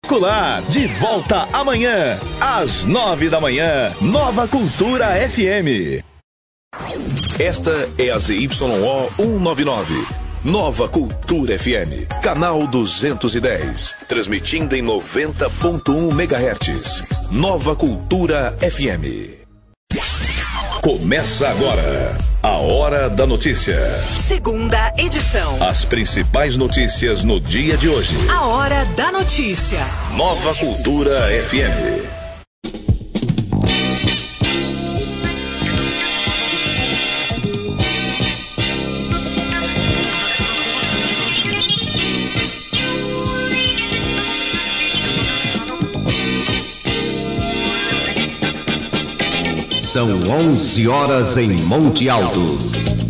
Espetacular, de volta amanhã, às 9 da manhã, Nova Cultura FM. Esta é a ZYO 199, Nova Cultura FM, canal 210, transmitindo em 90.1 MHz, Nova Cultura FM. Começa agora, a Hora da Notícia. Segunda edição. As principais notícias no dia de hoje. A Hora da Notícia. Nova Cultura FM. São 11 horas em Monte Alto.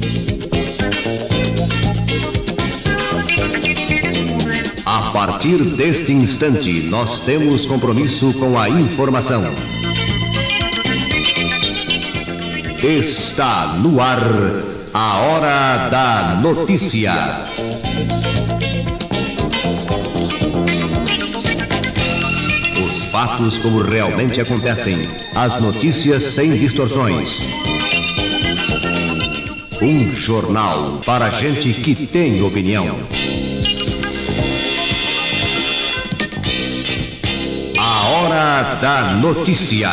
A partir deste instante, nós temos compromisso com a informação. Está no ar a Hora da Notícia. Fatos como realmente acontecem. As notícias sem distorções. Um jornal para gente que tem opinião. A Hora da Notícia.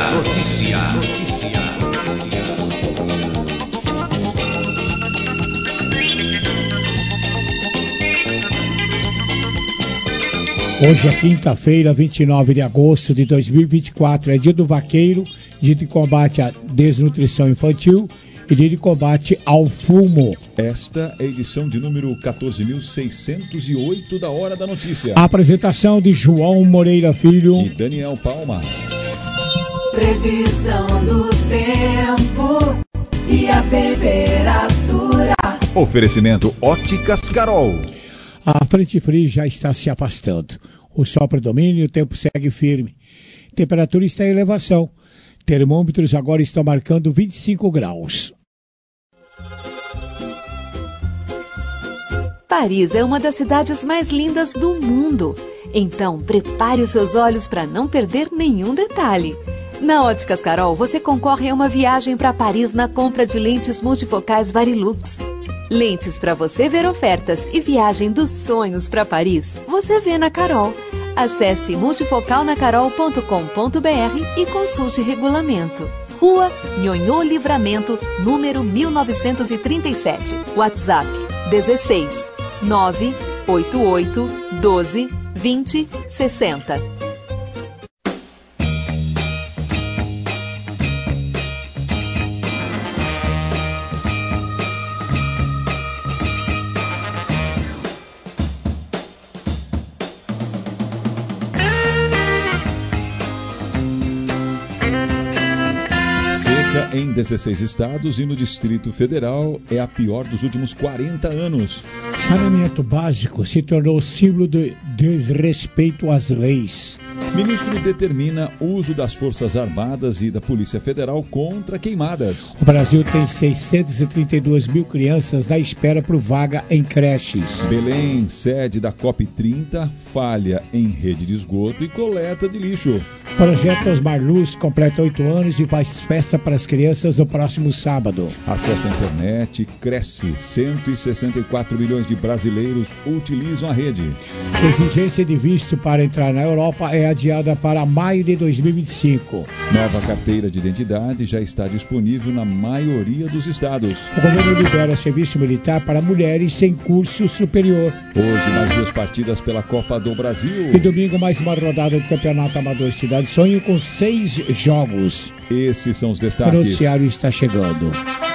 Hoje é quinta-feira, 29 de agosto de 2024, é dia do vaqueiro, dia de combate à desnutrição infantil e dia de combate ao fumo. Esta é a edição de número 14.608 da Hora da Notícia. A apresentação de João Moreira Filho e Daniel Palma. Previsão do tempo e a temperatura. Oferecimento Óticas Carol. A frente fria já está se afastando. O sol predomina e o tempo segue firme. Temperatura está em elevação. Termômetros agora estão marcando 25 graus. Paris é uma das cidades mais lindas do mundo. Então, prepare os seus olhos para não perder nenhum detalhe. Na Óticas Carol, você concorre a uma viagem para Paris na compra de lentes multifocais Varilux. Lentes para você ver ofertas e viagem dos sonhos para Paris, você vê na Carol. Acesse multifocalnacarol.com.br e consulte regulamento. Rua Nhonhô Livramento, número 1937. WhatsApp 16 988 12 20 60. Em 16 estados e no Distrito Federal é a pior dos últimos 40 anos. Saneamento básico se tornou símbolo de desrespeito às leis. Ministro determina o uso das Forças Armadas e da Polícia Federal contra queimadas. O Brasil tem 632 mil crianças na espera por vaga em creches. Belém, sede da COP30, falha em rede de esgoto e coleta de lixo. O projeto Osmar Luz completa 8 anos e faz festa para as crianças no próximo sábado. Acesso à internet cresce. 164 milhões de brasileiros utilizam a rede. Exigência de visto para entrar na Europa é adiada para maio de 2025. Nova carteira de identidade já está disponível na maioria dos estados. O governo libera serviço militar para mulheres sem curso superior. Hoje, mais 2 partidas pela Copa do Brasil. E domingo, mais uma rodada do Campeonato Amador Cidade Sonho com 6 jogos. Esses são os destaques. O noticiário está chegando.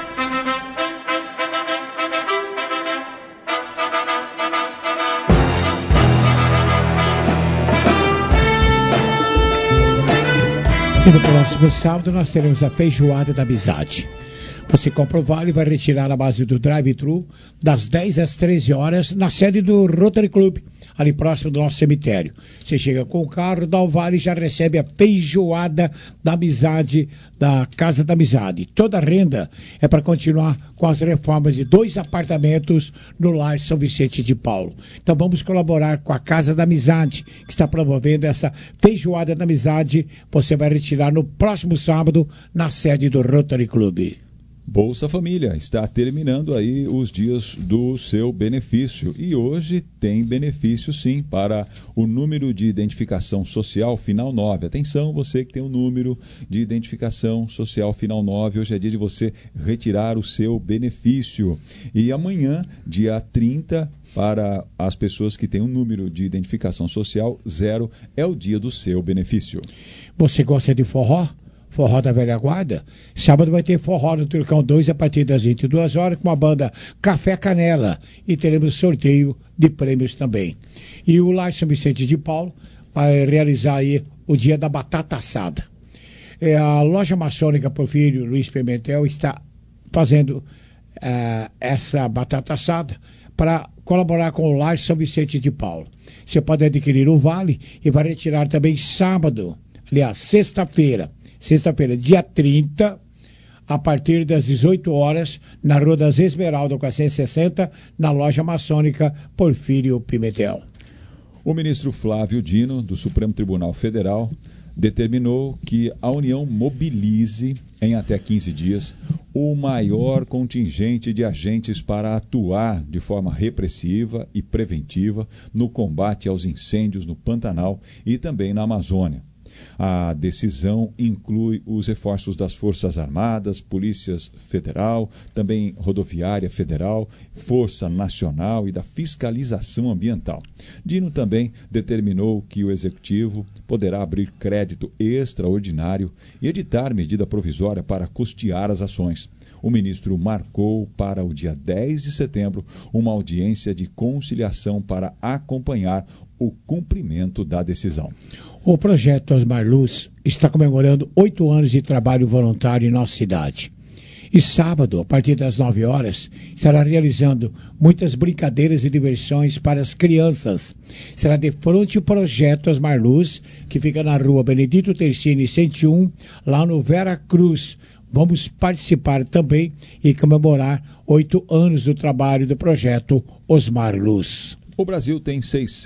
E no próximo sábado nós teremos a feijoada da amizade. Você compra o vale e vai retirar a base do drive-thru das 10 às 13 horas na sede do Rotary Club, ali próximo do nosso cemitério. Você chega com o carro, dá o vale e já recebe a feijoada da amizade, da Casa da Amizade. Toda a renda é para continuar com as reformas de 2 apartamentos no Lar São Vicente de Paulo. Então vamos colaborar com a Casa da Amizade, que está promovendo essa feijoada da amizade. Você vai retirar no próximo sábado na sede do Rotary Club. Bolsa Família está terminando aí os dias do seu benefício e hoje tem benefício sim para o número de identificação social final 9. Atenção, você que tem o número de identificação social final 9, hoje é dia de você retirar o seu benefício. E amanhã, dia 30, para as pessoas que têm um número de identificação social 0, é o dia do seu benefício. Você gosta de forró? Forró da Velha Guarda? Sábado vai ter forró no Turcão 2 a partir das 22 horas com a banda Café Canela e teremos sorteio de prêmios também. E o Lar São Vicente de Paulo vai realizar aí o dia da batata assada. A loja maçônica Porfírio Luiz Pimentel está fazendo essa batata assada para colaborar com o Lar São Vicente de Paulo. Você pode adquirir o vale e vai retirar também sábado, aliás, sexta-feira, dia 30, a partir das 18 horas, na Rua das Esmeraldas, 460, na loja maçônica Porfírio Pimentel. O ministro Flávio Dino, do Supremo Tribunal Federal, determinou que a União mobilize, em até 15 dias, o maior contingente de agentes para atuar de forma repressiva e preventiva no combate aos incêndios no Pantanal e também na Amazônia. A decisão inclui os reforços das Forças Armadas, Polícia Federal, também Rodoviária Federal, Força Nacional e da Fiscalização Ambiental. Dino também determinou que o Executivo poderá abrir crédito extraordinário e editar medida provisória para custear as ações. O ministro marcou para o dia 10 de setembro uma audiência de conciliação para acompanhar o cumprimento da decisão. O projeto Osmar Luz está comemorando 8 anos de trabalho voluntário em nossa cidade. E sábado, a partir das 9 horas, estará realizando muitas brincadeiras e diversões para as crianças. Será de frente ao projeto Osmar Luz, que fica na rua Benedito Tercini 101, lá no Vera Cruz. Vamos participar também e comemorar 8 anos do trabalho do projeto Osmar Luz. O Brasil tem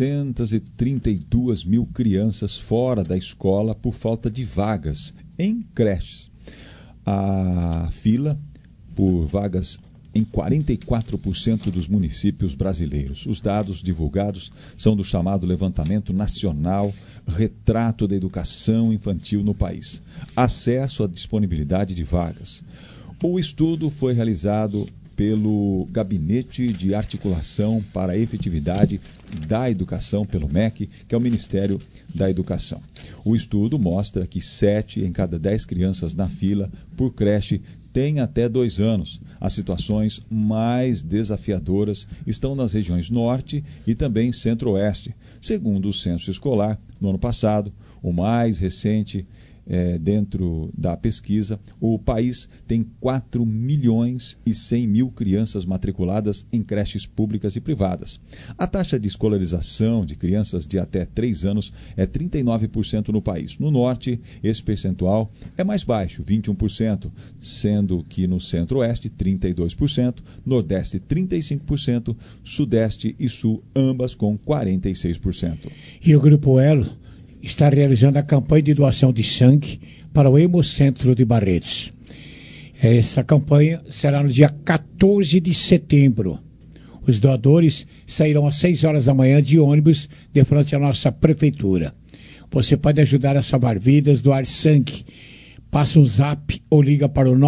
632 mil crianças fora da escola por falta de vagas em creches. A fila por vagas em 44% dos municípios brasileiros. Os dados divulgados são do chamado Levantamento Nacional Retrato da Educação Infantil no país. Acesso à disponibilidade de vagas. O estudo foi realizado pelo Gabinete de Articulação para a Efetividade da Educação, pelo MEC, que é o Ministério da Educação. O estudo mostra que 7 em cada 10 crianças na fila por creche têm até 2 anos. As situações mais desafiadoras estão nas regiões Norte e também Centro-Oeste. Segundo o censo escolar, no ano passado, o mais recente dentro da pesquisa, o país tem 4.100.000 crianças matriculadas em creches públicas e privadas. A taxa de escolarização de crianças de até 3 anos é 39% no país. No norte, esse percentual é mais baixo, 21%, sendo que no centro-oeste, 32%, nordeste, 35%, sudeste e sul, ambas com 46%. E o Grupo Elo está realizando a campanha de doação de sangue para o Hemocentro de Barretos. Essa campanha será no dia 14 de setembro. Os doadores sairão às 6 horas da manhã de ônibus de frente à nossa prefeitura. Você pode ajudar a salvar vidas, doar sangue. Passa um zap ou liga para o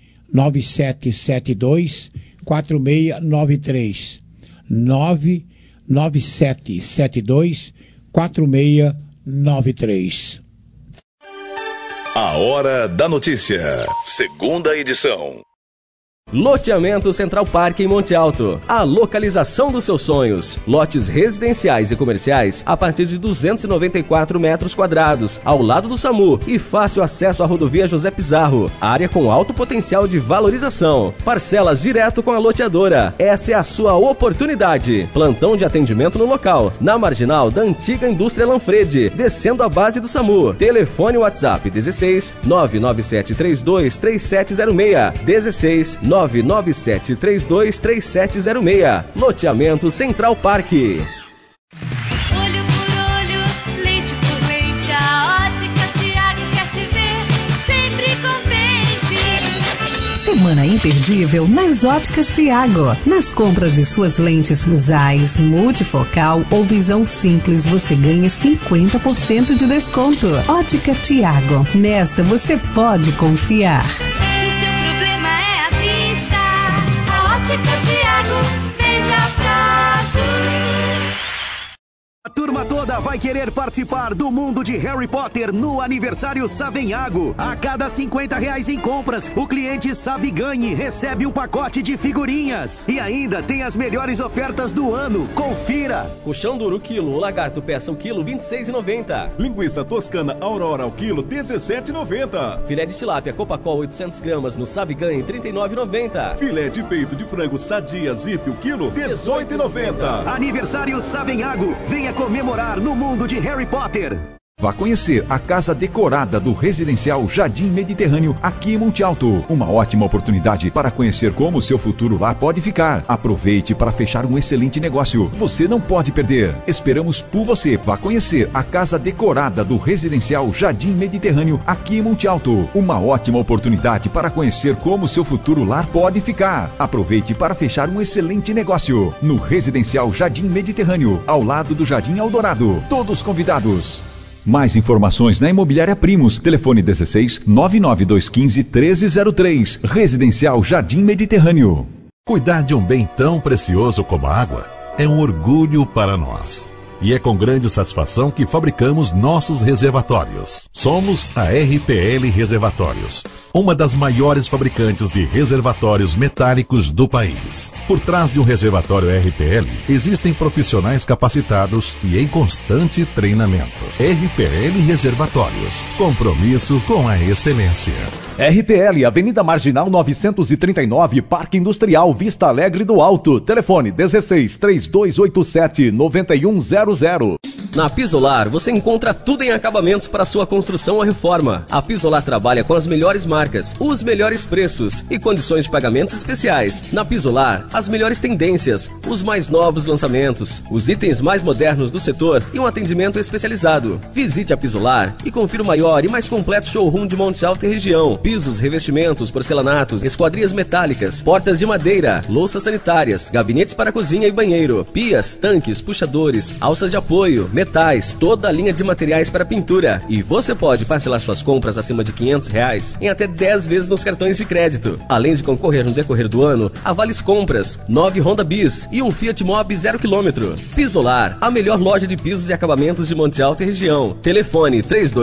99772 4693. 99772 4693. A Hora da Notícia, segunda edição. Loteamento Central Park em Monte Alto. A localização dos seus sonhos. Lotes residenciais e comerciais a partir de 294 metros quadrados, ao lado do SAMU e fácil acesso à rodovia José Pizarro. Área com alto potencial de valorização. Parcelas direto com a loteadora. Essa é a sua oportunidade. Plantão de atendimento no local, na marginal da antiga indústria Lanfredi, descendo a base do SAMU. Telefone WhatsApp 16 99732 3706 16 997323706. Loteamento Central Park. Olho por olho, leite por leite, a Ótica Tiago quer te ver sempre contente. Semana imperdível nas Óticas Tiago. Nas compras de suas lentes Zeiss, multifocal ou visão simples, você ganha 50% de desconto. Ótica Tiago. Nesta você pode confiar. A turma toda vai querer participar do mundo de Harry Potter no aniversário Savenhago. A cada R$50 em compras, o cliente Saviganhe recebe um pacote de figurinhas. E ainda tem as melhores ofertas do ano. Confira! Colchão duro quilo, ou lagarto peça o quilo, R$26,90. Linguiça toscana Aurora ao quilo, R$17,90. Filé de tilápia Copacol 800 gramas no Saviganhe, R$39,90. Filé de peito de frango Sadia Zip o quilo, R$18,90. Aniversário Savenhago. Venha comemorar no mundo de Harry Potter. Vá conhecer a casa decorada do residencial Jardim Mediterrâneo aqui em Monte Alto. Uma ótima oportunidade para conhecer como o seu futuro lá pode ficar. Aproveite para fechar um excelente negócio. Você não pode perder. Esperamos por você. Vá conhecer a casa decorada do residencial Jardim Mediterrâneo aqui em Monte Alto. Uma ótima oportunidade para conhecer como o seu futuro lar pode ficar. Aproveite para fechar um excelente negócio. No residencial Jardim Mediterrâneo, ao lado do Jardim Eldorado. Todos convidados. Mais informações na Imobiliária Primos. Telefone 16 99215 1303. Residencial Jardim Mediterrâneo. Cuidar de um bem tão precioso como a água é um orgulho para nós. E é com grande satisfação que fabricamos nossos reservatórios. Somos a RPL Reservatórios, uma das maiores fabricantes de reservatórios metálicos do país. Por trás de um reservatório RPL, existem profissionais capacitados e em constante treinamento. RPL Reservatórios, compromisso com a excelência. RPL, Avenida Marginal 939, Parque Industrial, Vista Alegre do Alto. Telefone 16 3287 9100. Na Pisolar, você encontra tudo em acabamentos para sua construção ou reforma. A Pisolar trabalha com as melhores marcas, os melhores preços e condições de pagamentos especiais. Na Pisolar, as melhores tendências, os mais novos lançamentos, os itens mais modernos do setor e um atendimento especializado. Visite a Pisolar e confira o maior e mais completo showroom de Monte Alto e região. Pisos, revestimentos, porcelanatos, esquadrias metálicas, portas de madeira, louças sanitárias, gabinetes para cozinha e banheiro, pias, tanques, puxadores, alças de apoio, metais, toda a linha de materiais para pintura. E você pode parcelar suas compras acima de R$500 em até 10 vezes nos cartões de crédito. Além de concorrer no decorrer do ano a vales compras, 9 Honda Bis e um Fiat Mobi 0 km. Pisolar, a melhor loja de pisos e acabamentos de Monte Alto e região. Telefone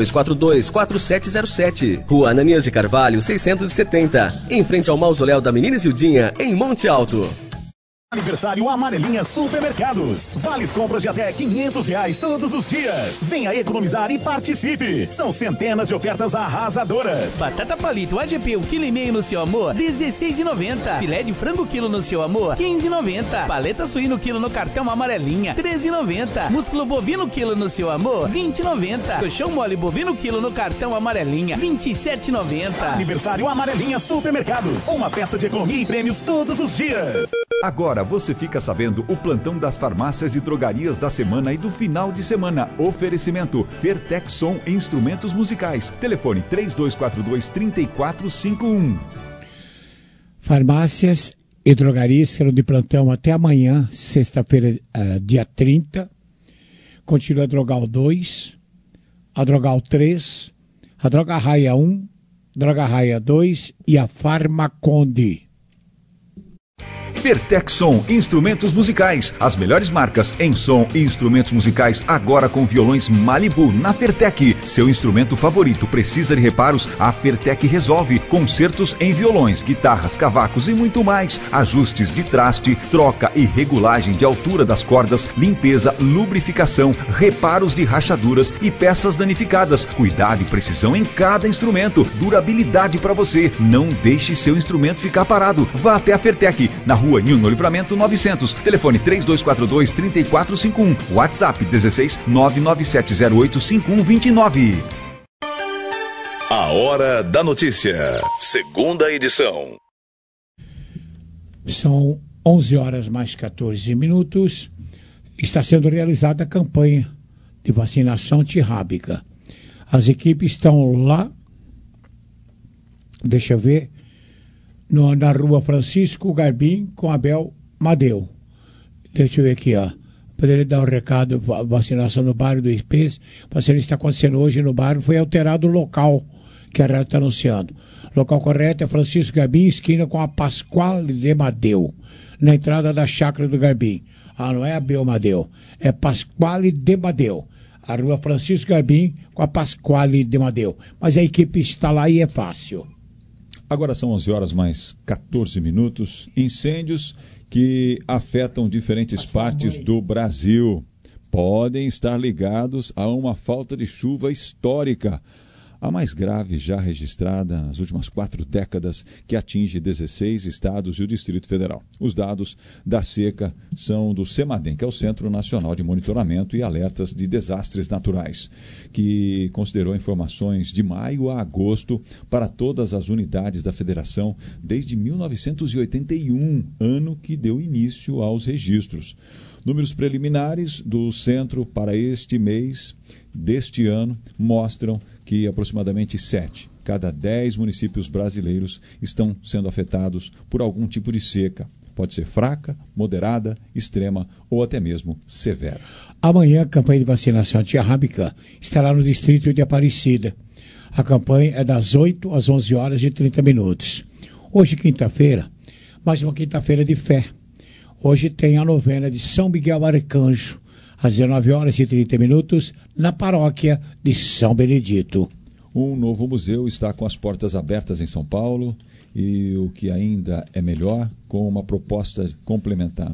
3242-4707. Rua Ananias de Carvalho, 670. Em frente ao mausoléu da Menina Isildinha, em Monte Alto. Aniversário Amarelinha Supermercados. Vales compras de até R$500 todos os dias. Venha economizar e participe. São centenas de ofertas arrasadoras. Batata palito AGP 1,5 kg no seu amor, R$16,90. Filé de frango quilo no seu amor, R$15,90. Paleta suíno quilo no cartão Amarelinha, R$13,90. Músculo bovino quilo no seu amor, R$20,90. Colchão mole bovino quilo no cartão Amarelinha, R$27,90. Aniversário Amarelinha Supermercados. Uma festa de economia e prêmios todos os dias. Agora você fica sabendo o plantão das farmácias e drogarias da semana e do final de semana. Oferecimento Fertexson Instrumentos Musicais. Telefone 3242-3451. Farmácias e drogarias serão de plantão até amanhã, sexta-feira, dia 30. Continua a Drogal 2, a Drogal 3, a Droga Raia 1, Droga Raia 2 e a Farmaconde. Fertexson Instrumentos Musicais. As melhores marcas em som e instrumentos musicais agora com violões Malibu na Fertec. Seu instrumento favorito precisa de reparos? A Fertec resolve. Concertos em violões, guitarras, cavacos e muito mais. Ajustes de traste, troca e regulagem de altura das cordas, limpeza, lubrificação, reparos de rachaduras e peças danificadas. Cuidado e precisão em cada instrumento. Durabilidade para você. Não deixe seu instrumento ficar parado. Vá até a Fertec, na rua Nilno Livramento 900. Telefone 3242-3451. WhatsApp 16 997085129. A Hora da Notícia. Segunda edição. São 11 horas mais 14 minutos. Está sendo realizada a campanha de vacinação antirrábica. As equipes estão lá, deixa eu ver, na rua Francisco Garbim com Abel Madeu. Deixa eu ver aqui, ó. Para ele dar um recado, vacinação no bairro do Espes. Para saber o que está acontecendo hoje no bairro, foi alterado o local que a rádio está anunciando. O local correto é Francisco Garbim, esquina com a Pasquale de Madeu, na entrada da chácara do Garbim. Ah, não é Abel Madeu, é Pasquale de Madeu. A rua Francisco Garbim com a Pasquale de Madeu. Mas a equipe está lá e é fácil. Agora são 11 horas mais 14 minutos. Incêndios que afetam diferentes partes do Brasil podem estar ligados a uma falta de chuva histórica. A mais grave já registrada nas últimas 4 décadas, que atinge 16 estados e o Distrito Federal. Os dados da seca são do CEMADEM, que é o Centro Nacional de Monitoramento e Alertas de Desastres Naturais, que considerou informações de maio a agosto para todas as unidades da Federação desde 1981, ano que deu início aos registros. Números preliminares do centro para este mês deste ano mostram que aproximadamente 7 cada 10 municípios brasileiros estão sendo afetados por algum tipo de seca. Pode ser fraca, moderada, extrema ou até mesmo severa. Amanhã a campanha de vacinação antirrábica estará no distrito de Aparecida. A campanha é das 8 às 11 horas e 30 minutos. Hoje, quinta-feira, mais uma quinta-feira de fé. Hoje tem a novena de São Miguel Arcanjo, às 19 horas e 30 minutos, na paróquia de São Benedito. Um novo museu está com as portas abertas em São Paulo e o que ainda é melhor, com uma proposta complementar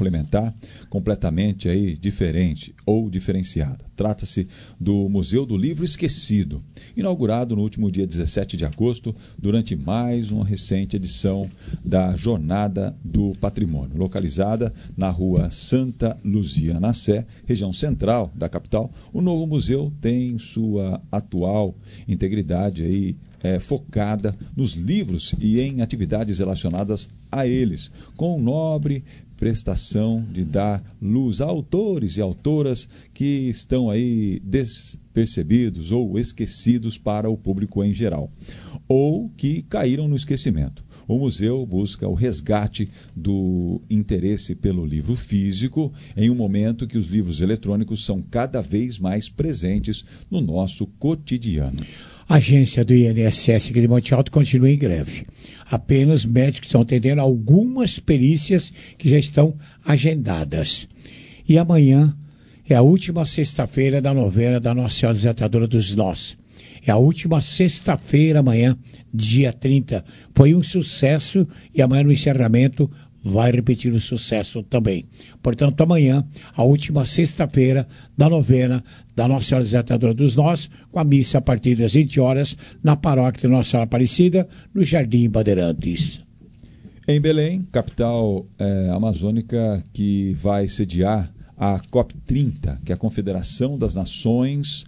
completamente aí diferente ou diferenciada. Trata-se do Museu do Livro Esquecido, inaugurado no último dia 17 de agosto, durante mais uma recente edição da Jornada do Patrimônio. Localizada na rua Santa Luzia, na Sé, região central da capital, o novo museu tem sua atual integridade aí focada nos livros e em atividades relacionadas a eles, com nobre prestação de dar luz a autores e autoras que estão aí despercebidos ou esquecidos para o público em geral, ou que caíram no esquecimento. O museu busca o resgate do interesse pelo livro físico em um momento que os livros eletrônicos são cada vez mais presentes no nosso cotidiano. A agência do INSS aqui de Monte Alto continua em greve. Apenas médicos estão atendendo algumas perícias que já estão agendadas. E amanhã é a última sexta-feira da novena da Nossa Senhora Desatadora dos Nós. É a última sexta-feira, amanhã, dia 30. Foi um sucesso e amanhã no encerramento vai repetir o sucesso também. Portanto, amanhã, a última sexta-feira da novena da Nossa Senhora Desatadora dos Nós, com a missa a partir das 20 horas, na paróquia de Nossa Senhora Aparecida, no Jardim Bandeirantes. Em Belém, capital amazônica, que vai sediar a COP30, que é a Confederação das Nações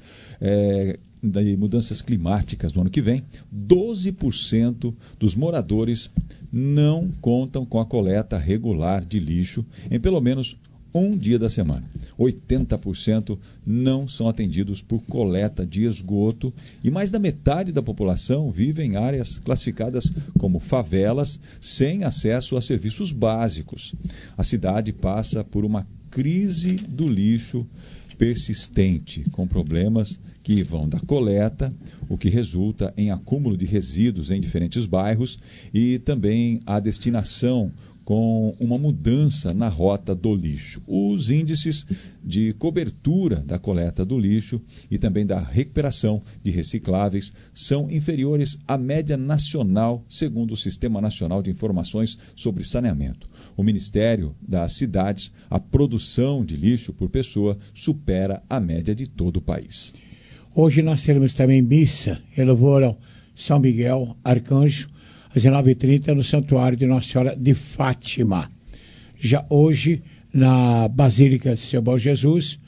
de Mudanças Climáticas no ano que vem, 12% dos moradores não contam com a coleta regular de lixo em pelo menos um dia da semana. 80% não são atendidos por coleta de esgoto e mais da metade da população vive em áreas classificadas como favelas, sem acesso a serviços básicos. A cidade passa por uma crise do lixo persistente, com problemas que vão da coleta, o que resulta em acúmulo de resíduos em diferentes bairros, e também a destinação com uma mudança na rota do lixo. Os índices de cobertura da coleta do lixo e também da recuperação de recicláveis são inferiores à média nacional, segundo o Sistema Nacional de Informações sobre Saneamento. O Ministério das Cidades, a produção de lixo por pessoa supera a média de todo o país. Hoje nós teremos também missa em louvor ao São Miguel Arcanjo, às 19h30, no Santuário de Nossa Senhora de Fátima. Já hoje, na Basílica de Seu Bom Jesus,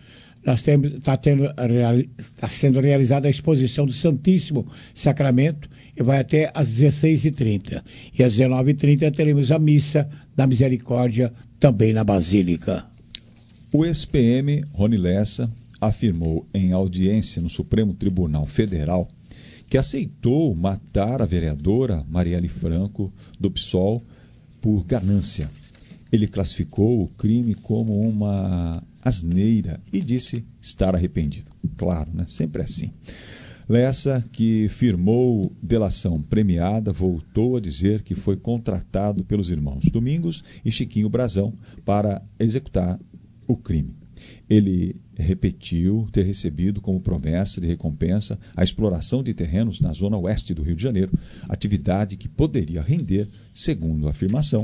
está sendo realizada a exposição do Santíssimo Sacramento e vai até às 16h30. E às 19h30 teremos a missa da Misericórdia também na Basílica. O ex-PM Rony Lessa afirmou em audiência no Supremo Tribunal Federal que aceitou matar a vereadora Marielle Franco, do PSOL, por ganância. Ele classificou o crime como uma asneira e disse estar arrependido. Claro, né? Sempre assim. Lessa, que firmou delação premiada, voltou a dizer que foi contratado pelos irmãos Domingos e Chiquinho Brazão para executar o crime. Ele repetiu ter recebido como promessa de recompensa a exploração de terrenos na zona oeste do Rio de Janeiro, atividade que poderia render, segundo a afirmação,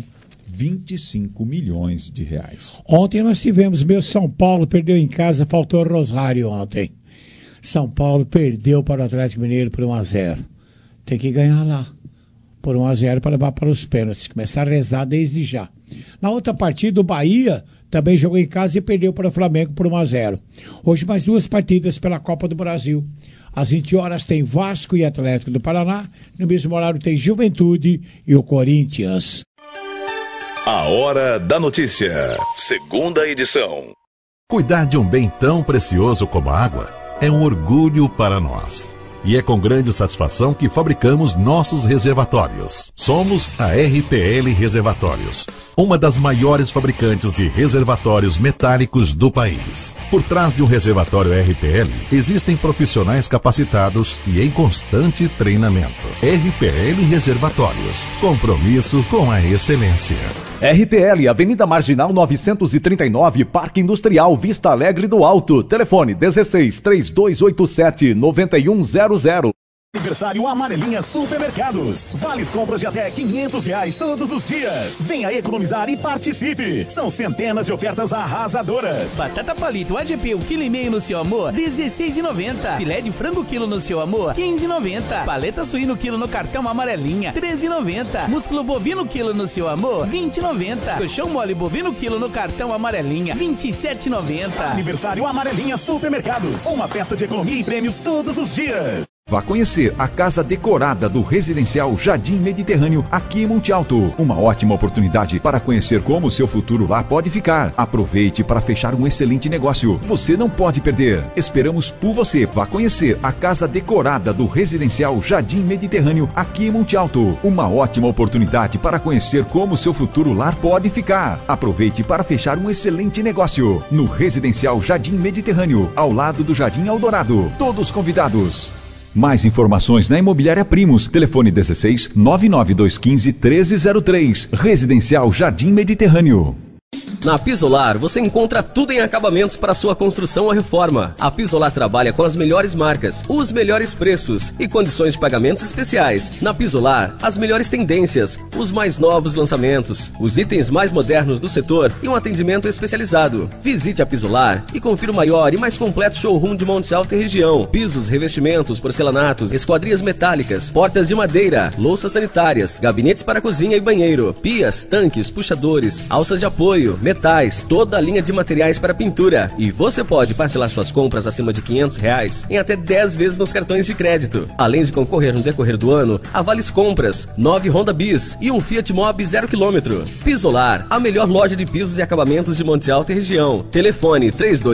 25 milhões de reais. Ontem nós tivemos, meu São Paulo perdeu em casa, faltou Rosário ontem. São Paulo perdeu para o Atlético Mineiro por 1-0. Tem que ganhar lá por 1-0 para levar para os pênaltis. Começar a rezar desde já. Na outra partida, o Bahia também jogou em casa e perdeu para o Flamengo por 1-0. Hoje mais duas partidas pela Copa do Brasil. Às 20 horas tem Vasco e Atlético do Paraná. No mesmo horário tem Juventude e o Corinthians. A Hora da Notícia, segunda edição. Cuidar de um bem tão precioso como a água é um orgulho para nós. E é com grande satisfação que fabricamos nossos reservatórios. Somos a RPL Reservatórios, uma das maiores fabricantes de reservatórios metálicos do país. Por trás de um reservatório RPL, existem profissionais capacitados e em constante treinamento. RPL Reservatórios, compromisso com a excelência. RPL, Avenida Marginal 939, Parque Industrial Vista Alegre do Alto. Telefone 16-3287-9100. Aniversário Amarelinha Supermercados. Vales compras de até R$500 todos os dias. Venha economizar e participe. São centenas de ofertas arrasadoras. Batata palito AGP 1,5 kg no seu amor, R$16,90. Filé de frango quilo no seu amor, R$15,90. Paleta suíno quilo no cartão Amarelinha, R$13,90. Músculo bovino quilo no seu amor, R$20,90. Colchão mole bovino quilo no cartão Amarelinha, R$27,90. Aniversário Amarelinha Supermercados. Uma festa de economia e prêmios todos os dias. Vá conhecer a casa decorada do Residencial Jardim Mediterrâneo, aqui em Monte Alto. Uma ótima oportunidade para conhecer como o seu futuro lá pode ficar. Aproveite para fechar um excelente negócio. Você não pode perder. Esperamos por você. Vá conhecer a casa decorada do Residencial Jardim Mediterrâneo, aqui em Monte Alto. Uma ótima oportunidade para conhecer como o seu futuro lar pode ficar. Aproveite para fechar um excelente negócio. No Residencial Jardim Mediterrâneo, ao lado do Jardim Eldorado. Todos convidados. Mais informações na Imobiliária Primos. Telefone 16 99215 1303. Residencial Jardim Mediterrâneo. Na Pisolar, você encontra tudo em acabamentos para sua construção ou reforma. A Pisolar trabalha com as melhores marcas, os melhores preços e condições de pagamentos especiais. Na Pisolar, as melhores tendências, os mais novos lançamentos, os itens mais modernos do setor e um atendimento especializado. Visite a Pisolar e confira o maior e mais completo showroom de Monte Alto e região. Pisos, revestimentos, porcelanatos, esquadrias metálicas, portas de madeira, louças sanitárias, gabinetes para cozinha e banheiro, pias, tanques, puxadores, alças de apoio, metais, toda a linha de materiais para pintura. E você pode parcelar suas compras acima de R$500 em até 10 vezes nos cartões de crédito. Além de concorrer no decorrer do ano a vales compras, 9 Honda Bis e um Fiat Mobi 0 km. Pisolar, a melhor loja de pisos e acabamentos de Monte Alto e região. Telefone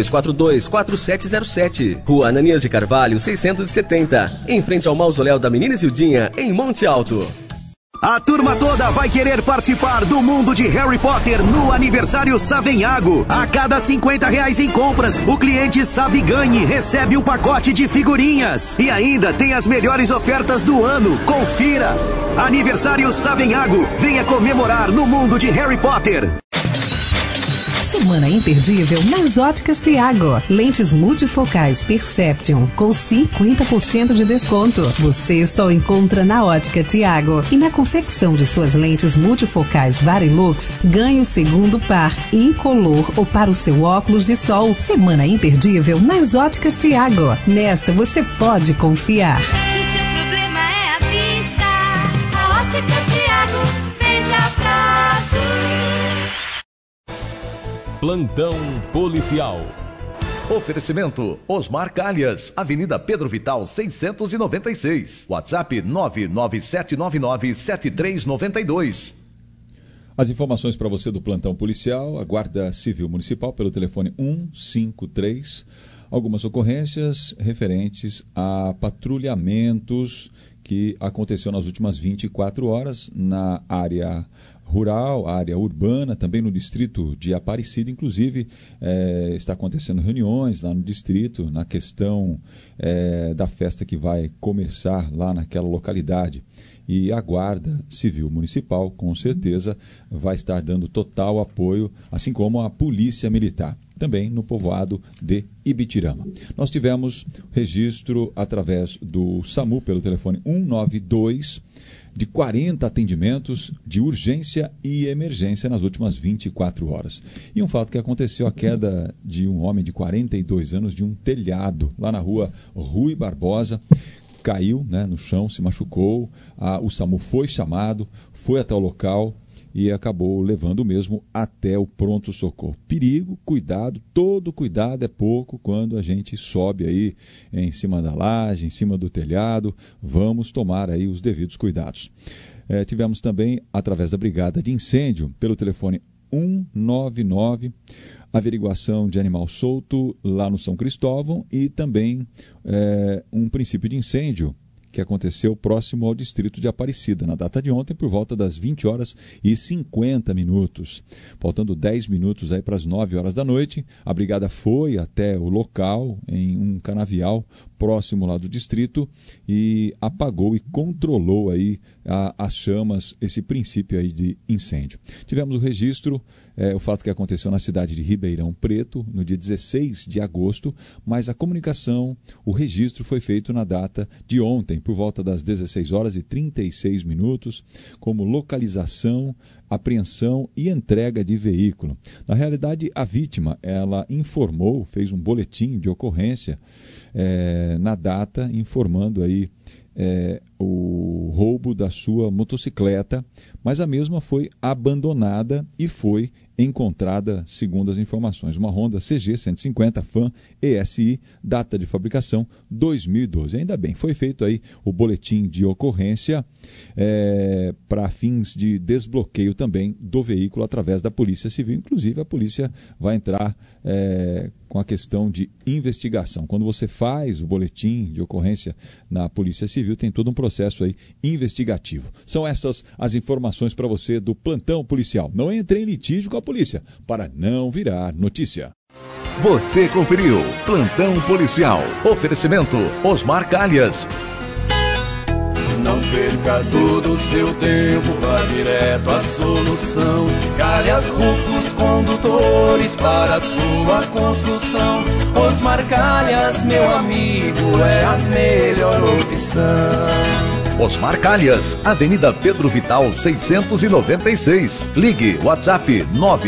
3242-4707. Rua Ananias de Carvalho, 670. Em frente ao mausoléu da Menina Isildinha, em Monte Alto. A turma toda vai querer participar do mundo de Harry Potter no aniversário Savenhago. A cada R$50 em compras, o cliente Saviganhe recebe um pacote de figurinhas. E ainda tem as melhores ofertas do ano. Confira! Aniversário Savenhago. Venha comemorar no mundo de Harry Potter. Semana imperdível nas Óticas Tiago. Lentes multifocais Perception com 50% de desconto. Você só encontra na Ótica Tiago. E na confecção de suas lentes multifocais Varilux, ganhe o segundo par incolor ou para o seu óculos de sol. Semana imperdível nas Óticas Tiago. Nesta você pode confiar. Se seu problema é a vista, a Ótica Tiago veja prazo. Plantão policial. Oferecimento Osmar Calhas, Avenida Pedro Vital 696. WhatsApp 997997392. As informações para você do plantão policial, a Guarda Civil Municipal pelo telefone 153. Algumas ocorrências referentes a patrulhamentos que aconteceu nas últimas 24 horas na área rural, área urbana, também no distrito de Aparecida, inclusive está acontecendo reuniões lá no distrito, na questão da festa que vai começar lá naquela localidade. E a Guarda Civil Municipal, com certeza, vai estar dando total apoio, assim como a Polícia Militar, também no povoado de Ibitirama. Nós tivemos registro através do SAMU pelo telefone 192, de 40 atendimentos de urgência e emergência nas últimas 24 horas. E um fato que aconteceu, a queda de um homem de 42 anos de um telhado lá na rua Rui Barbosa, caiu, né, no chão, se machucou, o SAMU foi chamado, foi até o local e acabou levando o mesmo até o pronto-socorro. Perigo, cuidado, todo cuidado é pouco quando a gente sobe aí em cima da laje, em cima do telhado, vamos tomar aí os devidos cuidados. Tivemos também, através da Brigada de Incêndio, pelo telefone 199, averiguação de animal solto lá no São Cristóvão e também um princípio de incêndio que aconteceu próximo ao distrito de Aparecida, na data de ontem, por volta das 20h50. Faltando 10 minutos aí para as 9 horas da noite, a brigada foi até o local, em um canavial próximo lá do distrito, e apagou e controlou aí as chamas, esse princípio aí de incêndio. Tivemos o registro, o fato que aconteceu na cidade de Ribeirão Preto, no dia 16 de agosto, mas a comunicação, o registro foi feito na data de ontem, por volta das 16h36, como localização, apreensão e entrega de veículo. Na realidade, a vítima, ela informou, fez um boletim de ocorrência na data, informando aí o roubo da sua motocicleta, mas a mesma foi abandonada e foi encontrada, segundo as informações, uma Honda CG 150 Fan ESI, data de fabricação 2012. Ainda bem, foi feito aí o boletim de ocorrência para fins de desbloqueio também do veículo através da Polícia Civil. Inclusive, a polícia vai entrar com a questão de investigação. Quando você faz o boletim de ocorrência na Polícia Civil, tem todo um processo aí investigativo. São essas as informações para você do plantão policial. Não entre em litígio com a polícia, para não virar notícia. Você conferiu Plantão Policial. Oferecimento Osmar Calhas. Não perca todo o seu tempo, vá direto à solução. Calhas Rufos Condutores para a sua construção. Osmar Calhas, meu amigo, é a melhor opção. Osmar Calhas, Avenida Pedro Vital 696. Ligue WhatsApp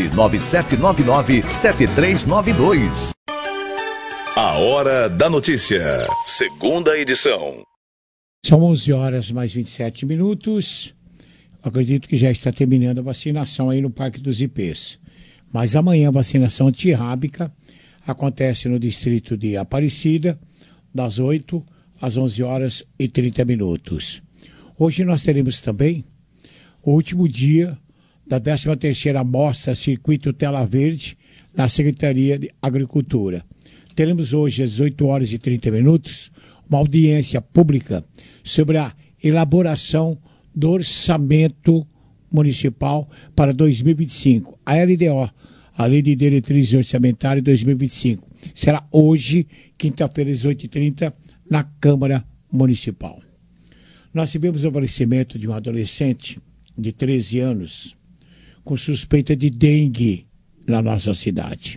997997392. A Hora da Notícia, segunda edição. São 11h mais 27. Acredito que já está terminando a vacinação aí no Parque dos Ipês. Mas amanhã a vacinação antirrábica acontece no distrito de Aparecida, das 8 às 11h30. Hoje nós teremos também o último dia da 13ª Mostra Circuito Tela Verde na Secretaria de Agricultura. Teremos hoje às 18h30 uma audiência pública sobre a elaboração do orçamento municipal para 2025. A LDO, a Lei de Diretrizes Orçamentárias 2025. Será hoje, quinta-feira, às 8h30, na Câmara Municipal. Nós tivemos o falecimento de um adolescente de 13 anos com suspeita de dengue na nossa cidade.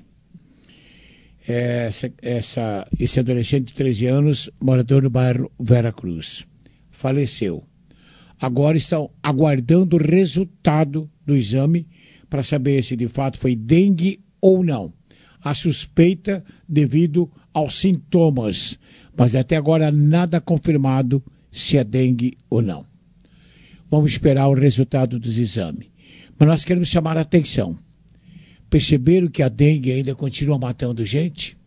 Esse adolescente de 13 anos, morador do bairro Vera Cruz, faleceu. Agora estão aguardando o resultado do exame para saber se de fato foi dengue ou não. A suspeita devido aos sintomas, mas até agora nada confirmado se é dengue ou não. Vamos esperar o resultado dos exames. Mas nós queremos chamar a atenção. Perceberam que a dengue ainda continua matando gente?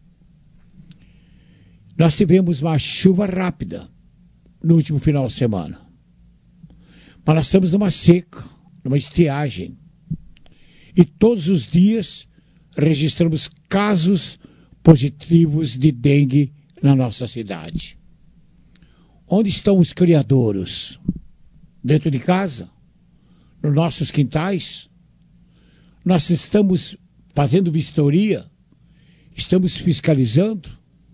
Nós tivemos uma chuva rápida no último final de semana. Mas nós estamos numa seca, numa estiagem. E todos os dias registramos casos positivos de dengue na nossa cidade. Onde estão os criadouros? Dentro de casa? Nos nossos quintais? Nós estamos fazendo vistoria? Estamos fiscalizando?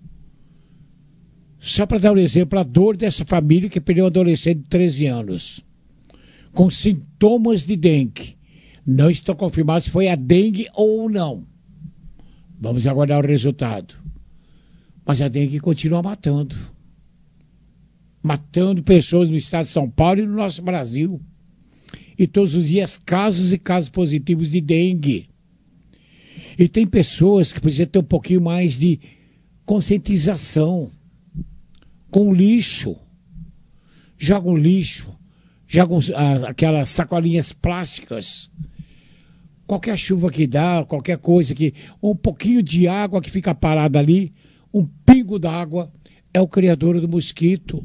Só para dar um exemplo, a dor dessa família que perdeu um adolescente de 13 anos, com sintomas de dengue. Não estão confirmados se foi a dengue ou não. Vamos aguardar o resultado. Mas a dengue continua matando. Matando pessoas no estado de São Paulo e no nosso Brasil. E todos os dias casos e casos positivos de dengue. E tem pessoas que precisam ter um pouquinho mais de conscientização. Com lixo. Jogam lixo. Jogam aquelas sacolinhas plásticas. Qualquer chuva que dá, qualquer coisa que... Um pouquinho de água que fica parada ali, um pingo d'água, é o criador do mosquito.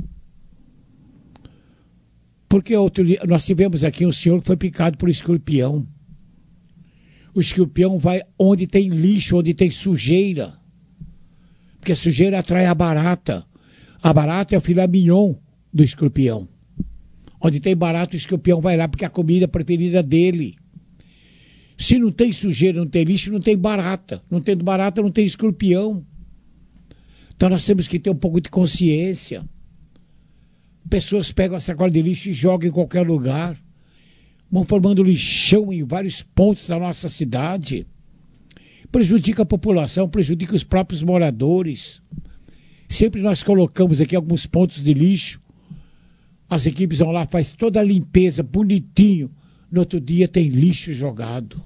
Porque nós tivemos aqui um senhor que foi picado por escorpião. O escorpião vai onde tem lixo, onde tem sujeira. Porque a sujeira atrai a barata. A barata é o filé mignon do escorpião. Onde tem barata, o escorpião vai lá porque é a comida preferida dele. Se não tem sujeira, não tem lixo, não tem barata. Não tendo barata, não tem escorpião. Então nós temos que ter um pouco de consciência. Pessoas pegam a sacola de lixo e jogam em qualquer lugar. Vão formando lixão em vários pontos da nossa cidade. Prejudica a população, prejudica os próprios moradores. Sempre nós colocamos aqui alguns pontos de lixo. As equipes vão lá, faz toda a limpeza, bonitinho. No outro dia tem lixo jogado.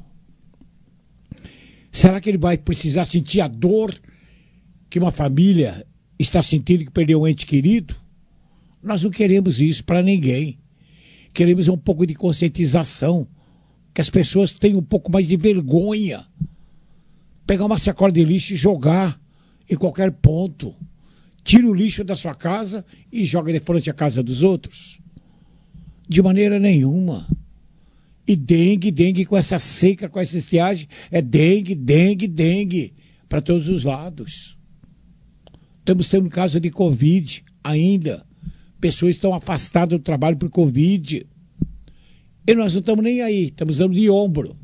Será que ele vai precisar sentir a dor que uma família está sentindo que perdeu um ente querido? Nós não queremos isso para ninguém. Queremos um pouco de conscientização. Que as pessoas tenham um pouco mais de vergonha. Pegar uma sacola de lixo e jogar em qualquer ponto. Tira o lixo da sua casa e joga de frente à casa dos outros. De maneira nenhuma. E dengue com essa seca, com essa estiagem, é dengue, para todos os lados. Estamos tendo um caso de Covid ainda. Pessoas estão afastadas do trabalho por Covid. E nós não estamos nem aí, estamos dando de ombro.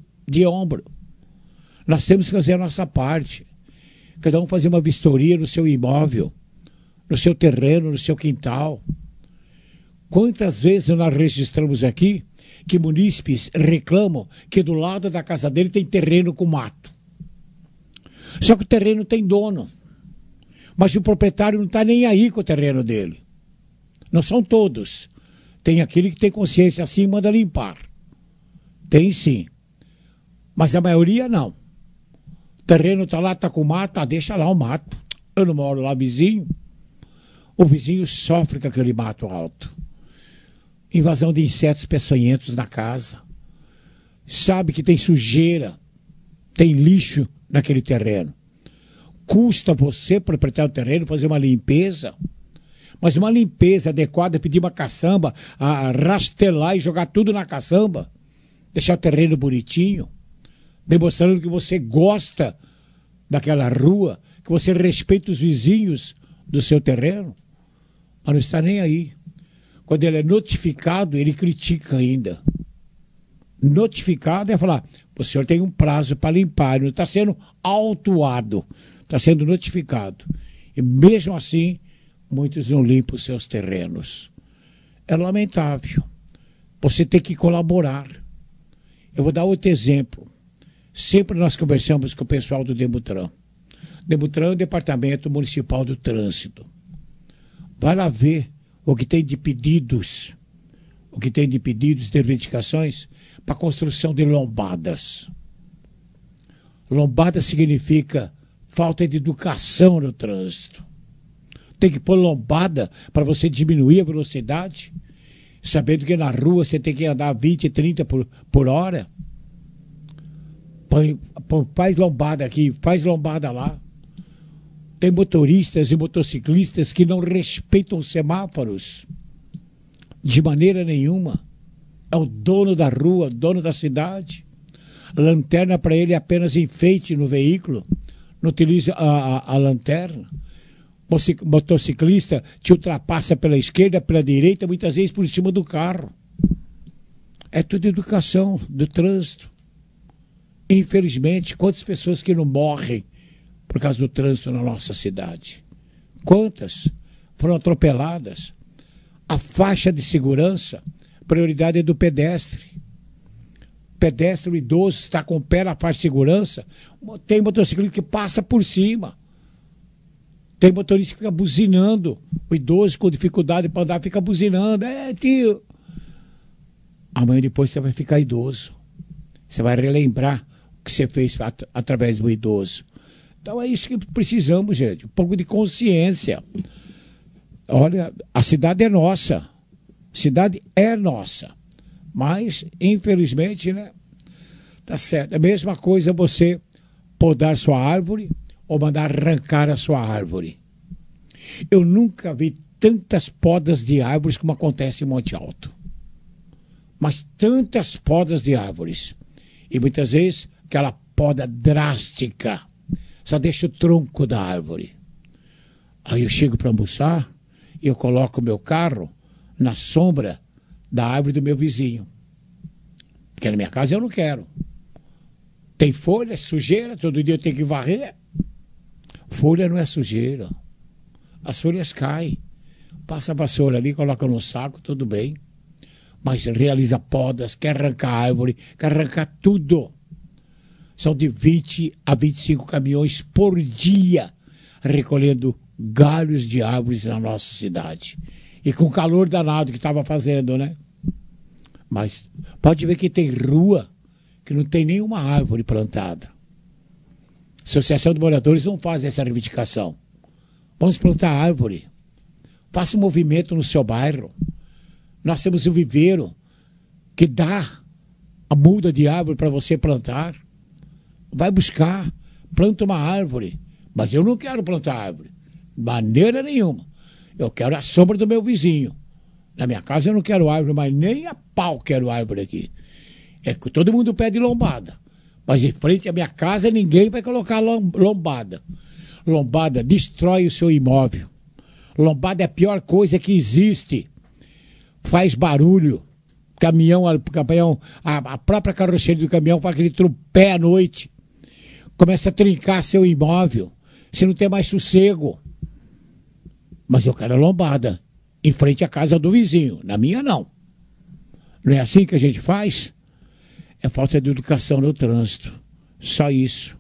Nós temos que fazer a nossa parte. Cada um fazer uma vistoria no seu imóvel, no seu terreno, no seu quintal. Quantas vezes nós registramos aqui que munícipes reclamam que do lado da casa dele tem terreno com mato. Só que o terreno tem dono. Mas o proprietário não está nem aí com o terreno dele. Não são todos. Tem aquele que tem consciência assim e manda limpar. Tem sim. Mas a maioria não. O terreno está lá, está com mato, deixa lá o mato. Eu não moro lá vizinho. O vizinho sofre com aquele mato alto. Invasão de insetos peçonhentos na casa. Sabe que tem sujeira, tem lixo naquele terreno. Custa você, proprietário do terreno, fazer uma limpeza. Mas uma limpeza adequada, pedir uma caçamba, a rastelar e jogar tudo na caçamba. Deixar o terreno bonitinho. Demonstrando que você gosta daquela rua, que você respeita os vizinhos do seu terreno. Mas não está nem aí. Quando ele é notificado, ele critica ainda. Notificado é falar, o senhor tem um prazo para limpar, não está sendo autuado, está sendo notificado. E mesmo assim, muitos não limpam os seus terrenos. É lamentável. Você tem que colaborar. Eu vou dar outro exemplo. Sempre nós conversamos com o pessoal do Demutran. Demutran é o Departamento Municipal do Trânsito. Vai lá ver o que tem de pedidos, de reivindicações para a construção de lombadas. Lombada significa falta de educação no trânsito. Tem que pôr lombada para você diminuir a velocidade, sabendo que na rua você tem que andar 20, 30 por hora. Faz lombada aqui, faz lombada lá. Tem motoristas e motociclistas que não respeitam os semáforos de maneira nenhuma. É o dono da rua, dono da cidade. Lanterna para ele é apenas enfeite no veículo. Não utiliza a lanterna. Motociclista te ultrapassa pela esquerda, pela direita, muitas vezes por cima do carro. É tudo educação do trânsito. Infelizmente, quantas pessoas que não morrem por causa do trânsito na nossa cidade? Quantas foram atropeladas? A faixa de segurança, prioridade é do pedestre. Pedestre, o idoso está com o pé na faixa de segurança, tem motociclista que passa por cima. Tem motorista que fica buzinando. O idoso com dificuldade para andar fica buzinando. Tio. Amanhã depois você vai ficar idoso. Você vai relembrar o que você fez através do idoso. Então é isso que precisamos, gente. Um pouco de consciência. Olha, a cidade é nossa. A cidade é nossa. Mas, infelizmente, né? Tá certo. É a mesma coisa você podar sua árvore ou mandar arrancar a sua árvore. Eu nunca vi tantas podas de árvores como acontece em Monte Alto. Mas tantas podas de árvores. E muitas vezes aquela poda drástica. Só deixa o tronco da árvore. Aí eu chego para almoçar e eu coloco o meu carro na sombra da árvore do meu vizinho. Porque na minha casa eu não quero. Tem folha, sujeira, todo dia eu tenho que varrer. Folha não é sujeira. As folhas caem. Passa a vassoura ali, coloca no saco, tudo bem. Mas realiza podas, quer arrancar árvore, quer arrancar tudo. São de 20 a 25 caminhões por dia recolhendo galhos de árvores na nossa cidade. E com o calor danado que estava fazendo, né? Mas pode ver que tem rua que não tem nenhuma árvore plantada. A Associação de Moradores não faz essa reivindicação. Vamos plantar árvore. Faça um movimento no seu bairro. Nós temos um viveiro que dá a muda de árvore para você plantar. Vai buscar, planta uma árvore. Mas eu não quero plantar árvore. De maneira nenhuma. Eu quero a sombra do meu vizinho. Na minha casa eu não quero árvore, mas nem a pau quero árvore aqui. É que todo mundo pede lombada. Mas em frente à minha casa ninguém vai colocar lombada. Lombada destrói o seu imóvel. Lombada é a pior coisa que existe. Faz barulho. Caminhão, a própria carroceria do caminhão faz aquele tropé à noite. Começa a trincar seu imóvel. Você não tem mais sossego. Mas eu quero lombada. Em frente à casa do vizinho. Na minha, não. Não é assim que a gente faz? É falta de educação no trânsito. Só isso.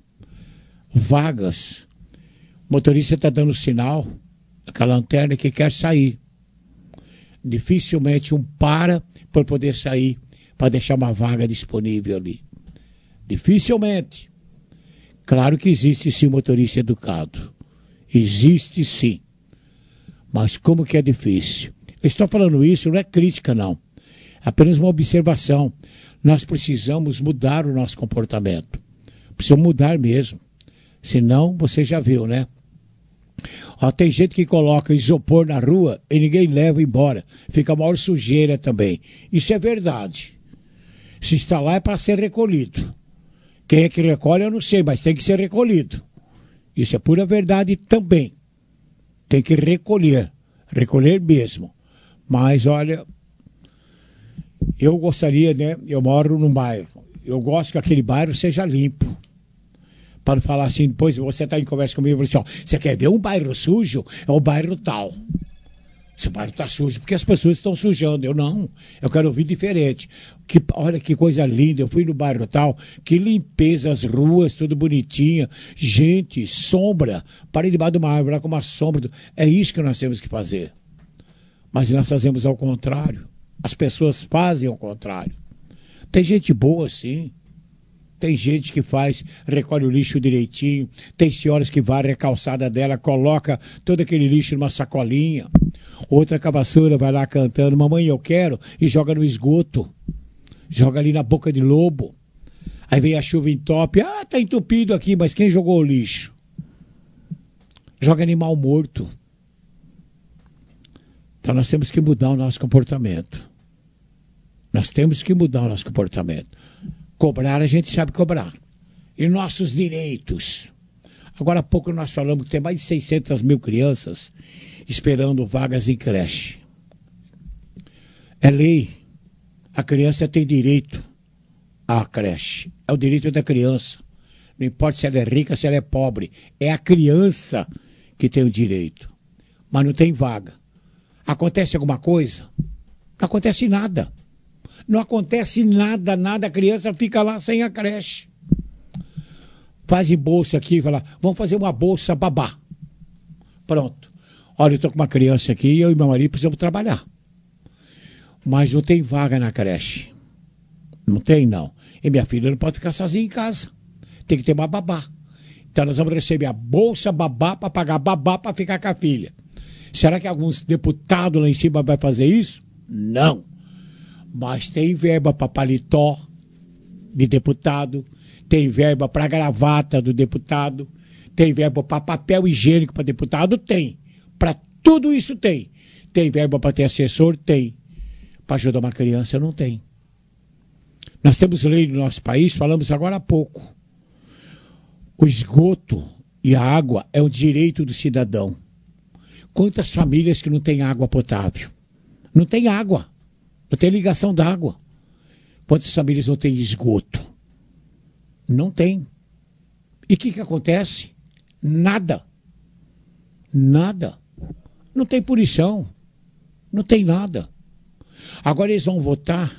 Vagas. O motorista está dando sinal, aquela lanterna que quer sair. Dificilmente um para por poder sair, para deixar uma vaga disponível ali. Dificilmente. Claro que existe sim motorista educado. Existe sim. Mas como que é difícil? Eu estou falando isso, não é crítica não. É apenas uma observação. Nós precisamos mudar o nosso comportamento. Precisamos mudar mesmo. Senão, você já viu, né? Ó, tem gente que coloca isopor na rua e ninguém leva embora. Fica a maior sujeira também. Isso é verdade. Se está lá é para ser recolhido. Quem é que recolhe eu não sei, mas tem que ser recolhido. Isso é pura verdade também. Tem que recolher. Recolher mesmo. Mas, olha, eu gostaria, né? Eu moro num bairro. Eu gosto que aquele bairro seja limpo. Para não falar assim, depois você está em conversa comigo e fala assim, ó, você quer ver um bairro sujo? É o bairro tal. Esse bairro está sujo porque as pessoas estão sujando. Eu não. Eu quero ouvir diferente. Olha que coisa linda. Eu fui no bairro tal. Que limpeza, as ruas, tudo bonitinha. Gente, sombra. Parei debaixo de uma árvore lá com uma sombra. É isso que nós temos que fazer. Mas nós fazemos ao contrário. As pessoas fazem ao contrário. Tem gente boa, sim. Tem gente que recolhe o lixo direitinho. Tem senhoras que varrem a calçada dela, coloca todo aquele lixo numa sacolinha. Outra com a vassoura vai lá cantando, mamãe, eu quero, e joga no esgoto. Joga ali na boca de lobo. Aí vem a chuva entope. Ah, tá entupido aqui, mas quem jogou o lixo? Joga animal morto. Então nós temos que mudar o nosso comportamento. Nós temos que mudar o nosso comportamento. Cobrar, a gente sabe cobrar. E nossos direitos. Agora há pouco nós falamos que tem mais de 600 mil crianças esperando vagas em creche. É lei. A criança tem direito à creche. É o direito da criança. Não importa se ela é rica, se ela é pobre. É a criança que tem o direito. Mas não tem vaga. Acontece alguma coisa? Não acontece nada. Não acontece nada, a criança fica lá sem a creche. Fazem bolsa aqui, fala, vamos fazer uma bolsa babá. Pronto. Olha, eu estou com uma criança aqui, eu e meu marido precisamos trabalhar. Mas não tem vaga na creche. Não tem, não. E minha filha não pode ficar sozinha em casa. Tem que ter uma babá. Então nós vamos receber a bolsa babá para pagar babá para ficar com a filha. Será que alguns deputados lá em cima vai fazer isso? Não. Mas tem verba para paletó de deputado, tem verba para gravata do deputado, tem verba para papel higiênico para deputado, tem. Para tudo isso tem. Tem verba para ter assessor? Tem. Para ajudar uma criança? Não tem. Nós temos lei no nosso país, falamos agora há pouco. O esgoto e a água é um direito do cidadão. Quantas famílias que não têm água potável? Não tem água. Não tem ligação d'água. Quantas famílias não têm esgoto? Não tem. E o que acontece? Nada. Nada. Não tem punição. Não tem nada. Agora eles vão votar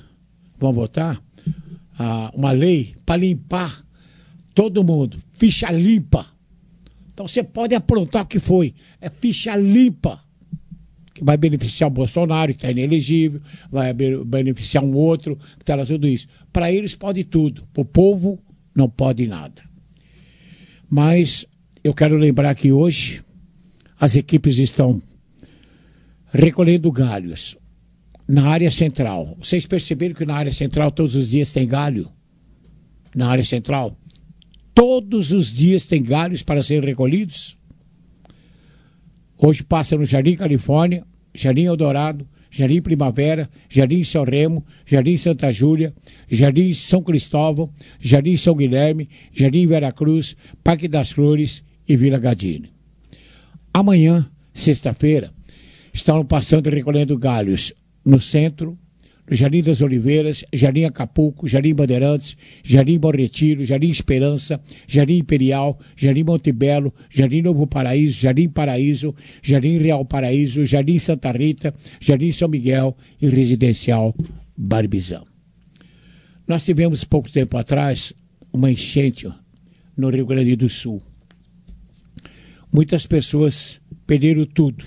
uma lei para limpar todo mundo. Ficha limpa. Então você pode aprontar o que foi. É ficha limpa. Que vai beneficiar o Bolsonaro, que está inelegível, vai beneficiar um outro, que está lá tudo isso. Para eles pode tudo, para o povo não pode nada. Mas eu quero lembrar que hoje as equipes estão recolhendo galhos na área central. Vocês perceberam que na área central todos os dias tem galho? Na área central? Todos os dias tem galhos para serem recolhidos? Hoje passa no Jardim Califórnia, Jardim Eldorado, Jardim Primavera, Jardim São Remo, Jardim Santa Júlia, Jardim São Cristóvão, Jardim São Guilherme, Jardim Veracruz, Parque das Flores e Vila Gadini. Amanhã, sexta-feira, estão passando e recolhendo galhos no centro, no Jardim das Oliveiras, Jardim Acapulco, Jardim Bandeirantes, Jardim Bom Retiro, Jardim Esperança, Jardim Imperial, Jardim Montebello, Jardim Novo Paraíso, Jardim Paraíso, Jardim Real Paraíso, Jardim Santa Rita, Jardim São Miguel e Residencial Barbizão. Nós tivemos pouco tempo atrás uma enchente no Rio Grande do Sul. Muitas pessoas perderam tudo.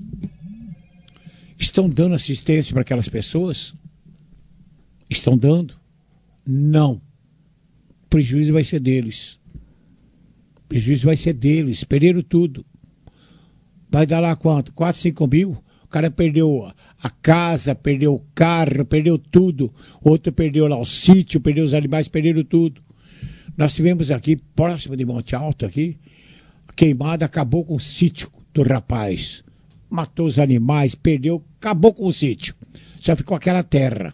Estão dando assistência para aquelas pessoas? Estão dando? Não. O prejuízo vai ser deles. O prejuízo vai ser deles. Perderam tudo. Vai dar lá quanto? 4, 5 mil? O cara perdeu a casa, perdeu o carro, perdeu tudo. Outro perdeu lá o sítio, perdeu os animais, perderam tudo. Nós tivemos aqui, próximo de Monte Alto, aqui, queimada, acabou com o sítio do rapaz. Matou os animais, perdeu, acabou com o sítio. Só ficou aquela terra.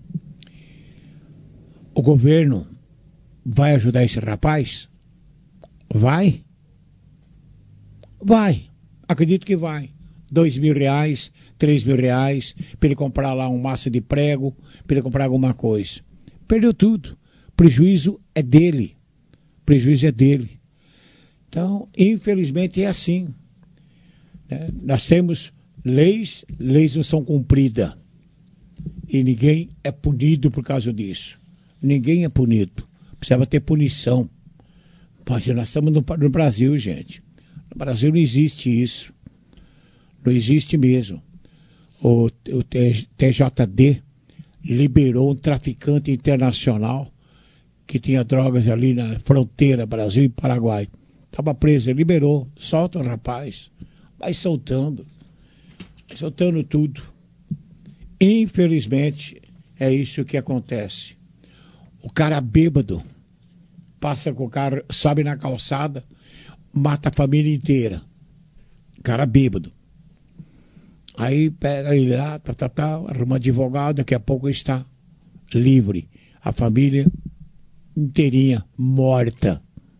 O governo vai ajudar esse rapaz? Vai? Vai. Acredito que vai. R$2.000, R$3.000, para ele comprar lá um maço de prego, para ele comprar alguma coisa. Perdeu tudo. Prejuízo é dele. Prejuízo é dele. Então, infelizmente é assim. Né? Nós temos leis não são cumpridas. E ninguém é punido por causa disso. Ninguém é punido. Precisava ter punição. Mas nós estamos no Brasil, gente. No Brasil não existe isso. Não existe mesmo. O TJD liberou um traficante internacional que tinha drogas ali na fronteira Brasil e Paraguai. Estava preso, ele liberou. Solta o rapaz. Vai soltando. Vai soltando tudo. Infelizmente, é isso que acontece. O cara bêbado passa com o carro, sobe na calçada, mata a família inteira. O cara bêbado. Aí pega ele lá, arruma advogado, daqui a pouco está livre. A família inteirinha morta.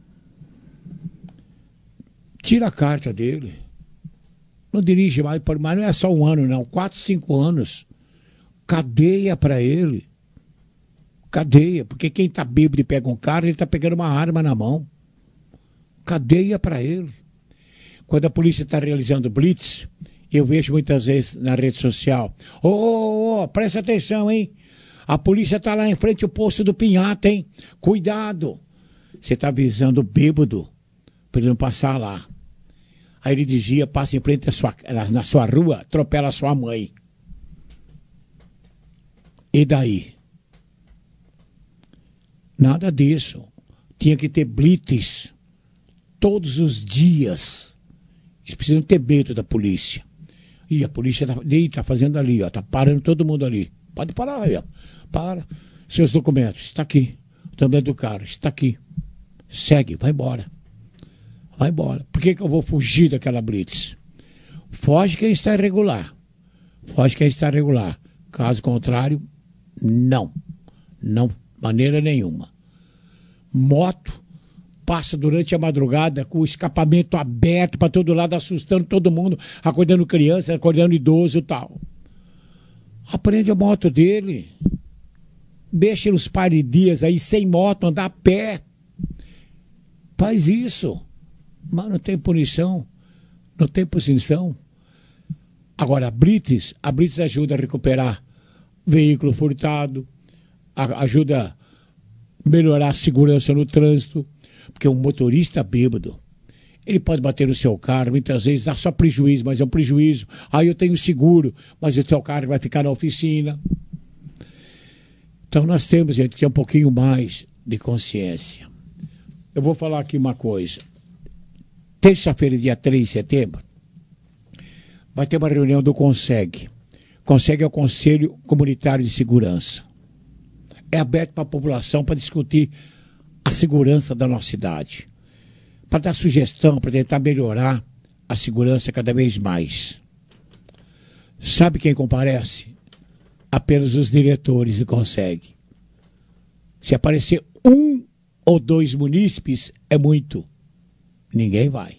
Tira a carta dele. Não dirige mais, mas não é só 1 ano, não. 4, 5 anos. Cadeia para ele. Cadeia, porque quem está bêbado e pega um carro, ele está pegando uma arma na mão. Cadeia para ele. Quando a polícia está realizando blitz, eu vejo muitas vezes na rede social. Presta atenção, hein? A polícia está lá em frente ao posto do Pinhata, hein? Cuidado. Você está avisando o bêbado para ele não passar lá. Aí ele dizia, passa em frente na sua rua, atropela a sua mãe. E daí? Nada disso. Tinha que ter blitz todos os dias. Eles precisam ter medo da polícia. E a polícia está fazendo ali, ó, está parando todo mundo ali. Pode parar aí, ó. Para. Seus documentos, está aqui. O documento do carro, está aqui. Segue, vai embora. Vai embora. Por que eu vou fugir daquela blitz? Foge quem está irregular. Foge quem está irregular. Caso contrário, não. Não, maneira nenhuma. Moto passa durante a madrugada com o escapamento aberto para todo lado, assustando todo mundo, acordando criança, acordando idoso e tal. Aprende a moto dele. Deixa uns par de dias aí sem moto, andar a pé. Faz isso. Mas não tem punição. Não tem punição. Agora, a blitz ajuda a recuperar veículo furtado, ajuda a melhorar a segurança no trânsito, porque um motorista bêbado, ele pode bater no seu carro, muitas vezes dá só prejuízo, mas é um prejuízo. Aí eu tenho seguro, mas o seu carro vai ficar na oficina. Então nós temos, gente, que ter um pouquinho mais de consciência. Eu vou falar aqui uma coisa. Terça-feira, dia 3 de setembro, vai ter uma reunião do CONSEG. CONSEG é o Conselho Comunitário de Segurança. É aberto para a população para discutir a segurança da nossa cidade. Para dar sugestão, para tentar melhorar a segurança cada vez mais. Sabe quem comparece? Apenas os diretores do CONSEG. Se aparecer 1 ou 2 munícipes, é muito. Ninguém vai.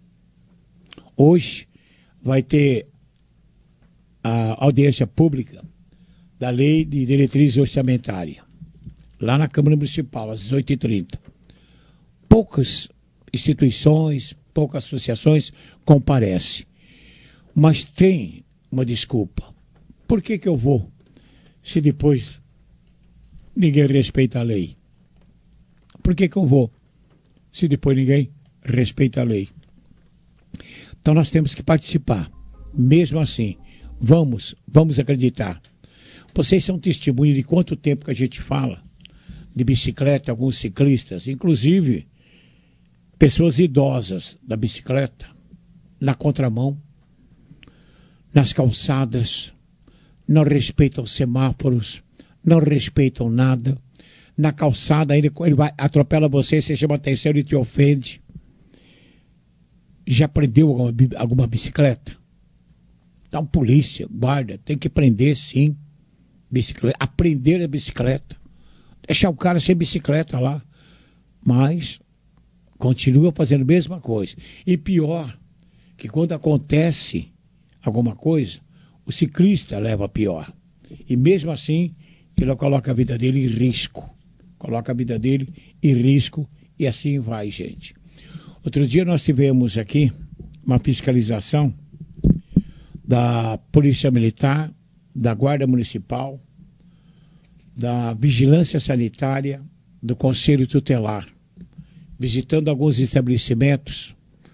Hoje vai ter a audiência pública da Lei de Diretriz Orçamentária, lá na Câmara Municipal, às 18h30. Poucas instituições, poucas associações comparecem. Mas tem uma desculpa. Por que eu vou, se depois ninguém respeita a lei? Por que eu vou, se depois ninguém respeita a lei? Então nós temos que participar. Mesmo assim, vamos acreditar. Vocês são testemunhas de quanto tempo que a gente fala de bicicleta, alguns ciclistas, inclusive pessoas idosas da bicicleta, na contramão, nas calçadas, não respeitam semáforos, não respeitam nada. Na calçada, ele vai, atropela você chama atenção, ele te ofende. Já prendeu alguma bicicleta? Então, polícia, guarda, tem que prender sim. Bicicleta, aprender a bicicleta. Deixar o cara sem bicicleta lá. Mas continua fazendo a mesma coisa. E pior, que quando acontece alguma coisa, o ciclista leva a pior. E mesmo assim, ele coloca a vida dele em risco. Coloca a vida dele em risco e assim vai, gente. Outro dia nós tivemos aqui uma fiscalização da Polícia Militar, da Guarda Municipal, da Vigilância Sanitária, do Conselho Tutelar, visitando alguns estabelecimentos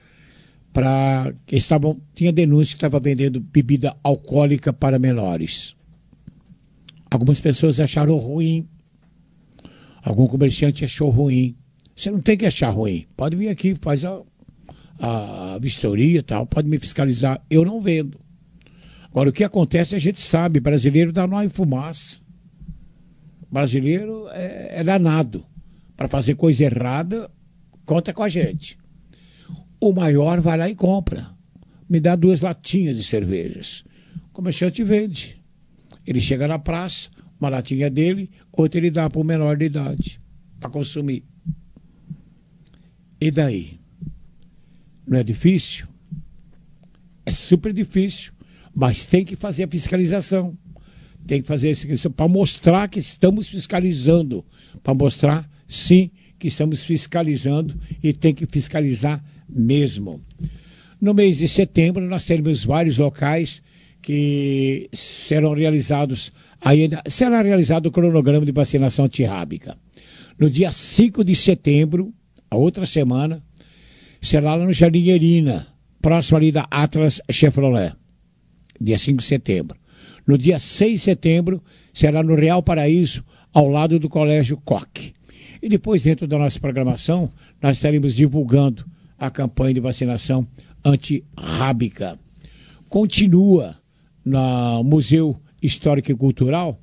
tinha denúncia que estava vendendo bebida alcoólica para menores. Algumas pessoas acharam ruim, algum comerciante achou ruim. Você não tem que achar ruim, pode vir aqui, faz a vistoria e tal, pode me fiscalizar, eu não vendo. Agora, o que acontece a gente sabe, brasileiro dá nó em fumaça. Brasileiro é danado. Para fazer coisa errada, conta com a gente. O maior vai lá e compra. Me dá 2 latinhas de cervejas. O comerciante vende. Ele chega na praça, uma latinha dele, outra ele dá para o menor de idade, para consumir. E daí? Não é difícil? É super difícil, mas tem que fazer a fiscalização. Tem que fazer isso para mostrar que estamos fiscalizando. Para mostrar, sim, que estamos fiscalizando e tem que fiscalizar mesmo. No mês de setembro, nós teremos vários locais que será realizado o cronograma de vacinação antirrábica. No dia 5 de setembro, a outra semana, será lá no Jardim Erina, próximo ali da Atlas Chevrolet. Dia 5 de setembro. No dia 6 de setembro, será no Real Paraíso, ao lado do Colégio Coque. E depois, dentro da nossa programação, nós estaremos divulgando a campanha de vacinação antirrábica. Continua no Museu Histórico e Cultural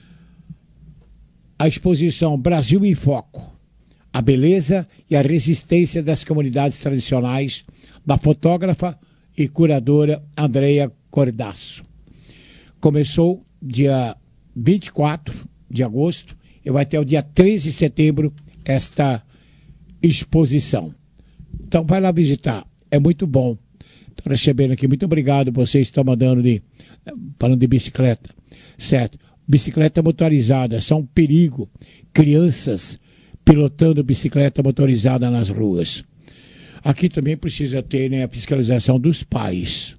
a exposição Brasil em Foco, a beleza e a resistência das comunidades tradicionais, da fotógrafa e curadora Andréia Cordasso. Começou dia 24 de agosto e vai até o dia 13 de setembro esta exposição. Então vai lá visitar, é muito bom. Estou recebendo aqui, muito obrigado, vocês estão falando de bicicleta, certo? Bicicleta motorizada, são um perigo. Crianças pilotando bicicleta motorizada nas ruas. Aqui também precisa ter, né, a fiscalização dos pais.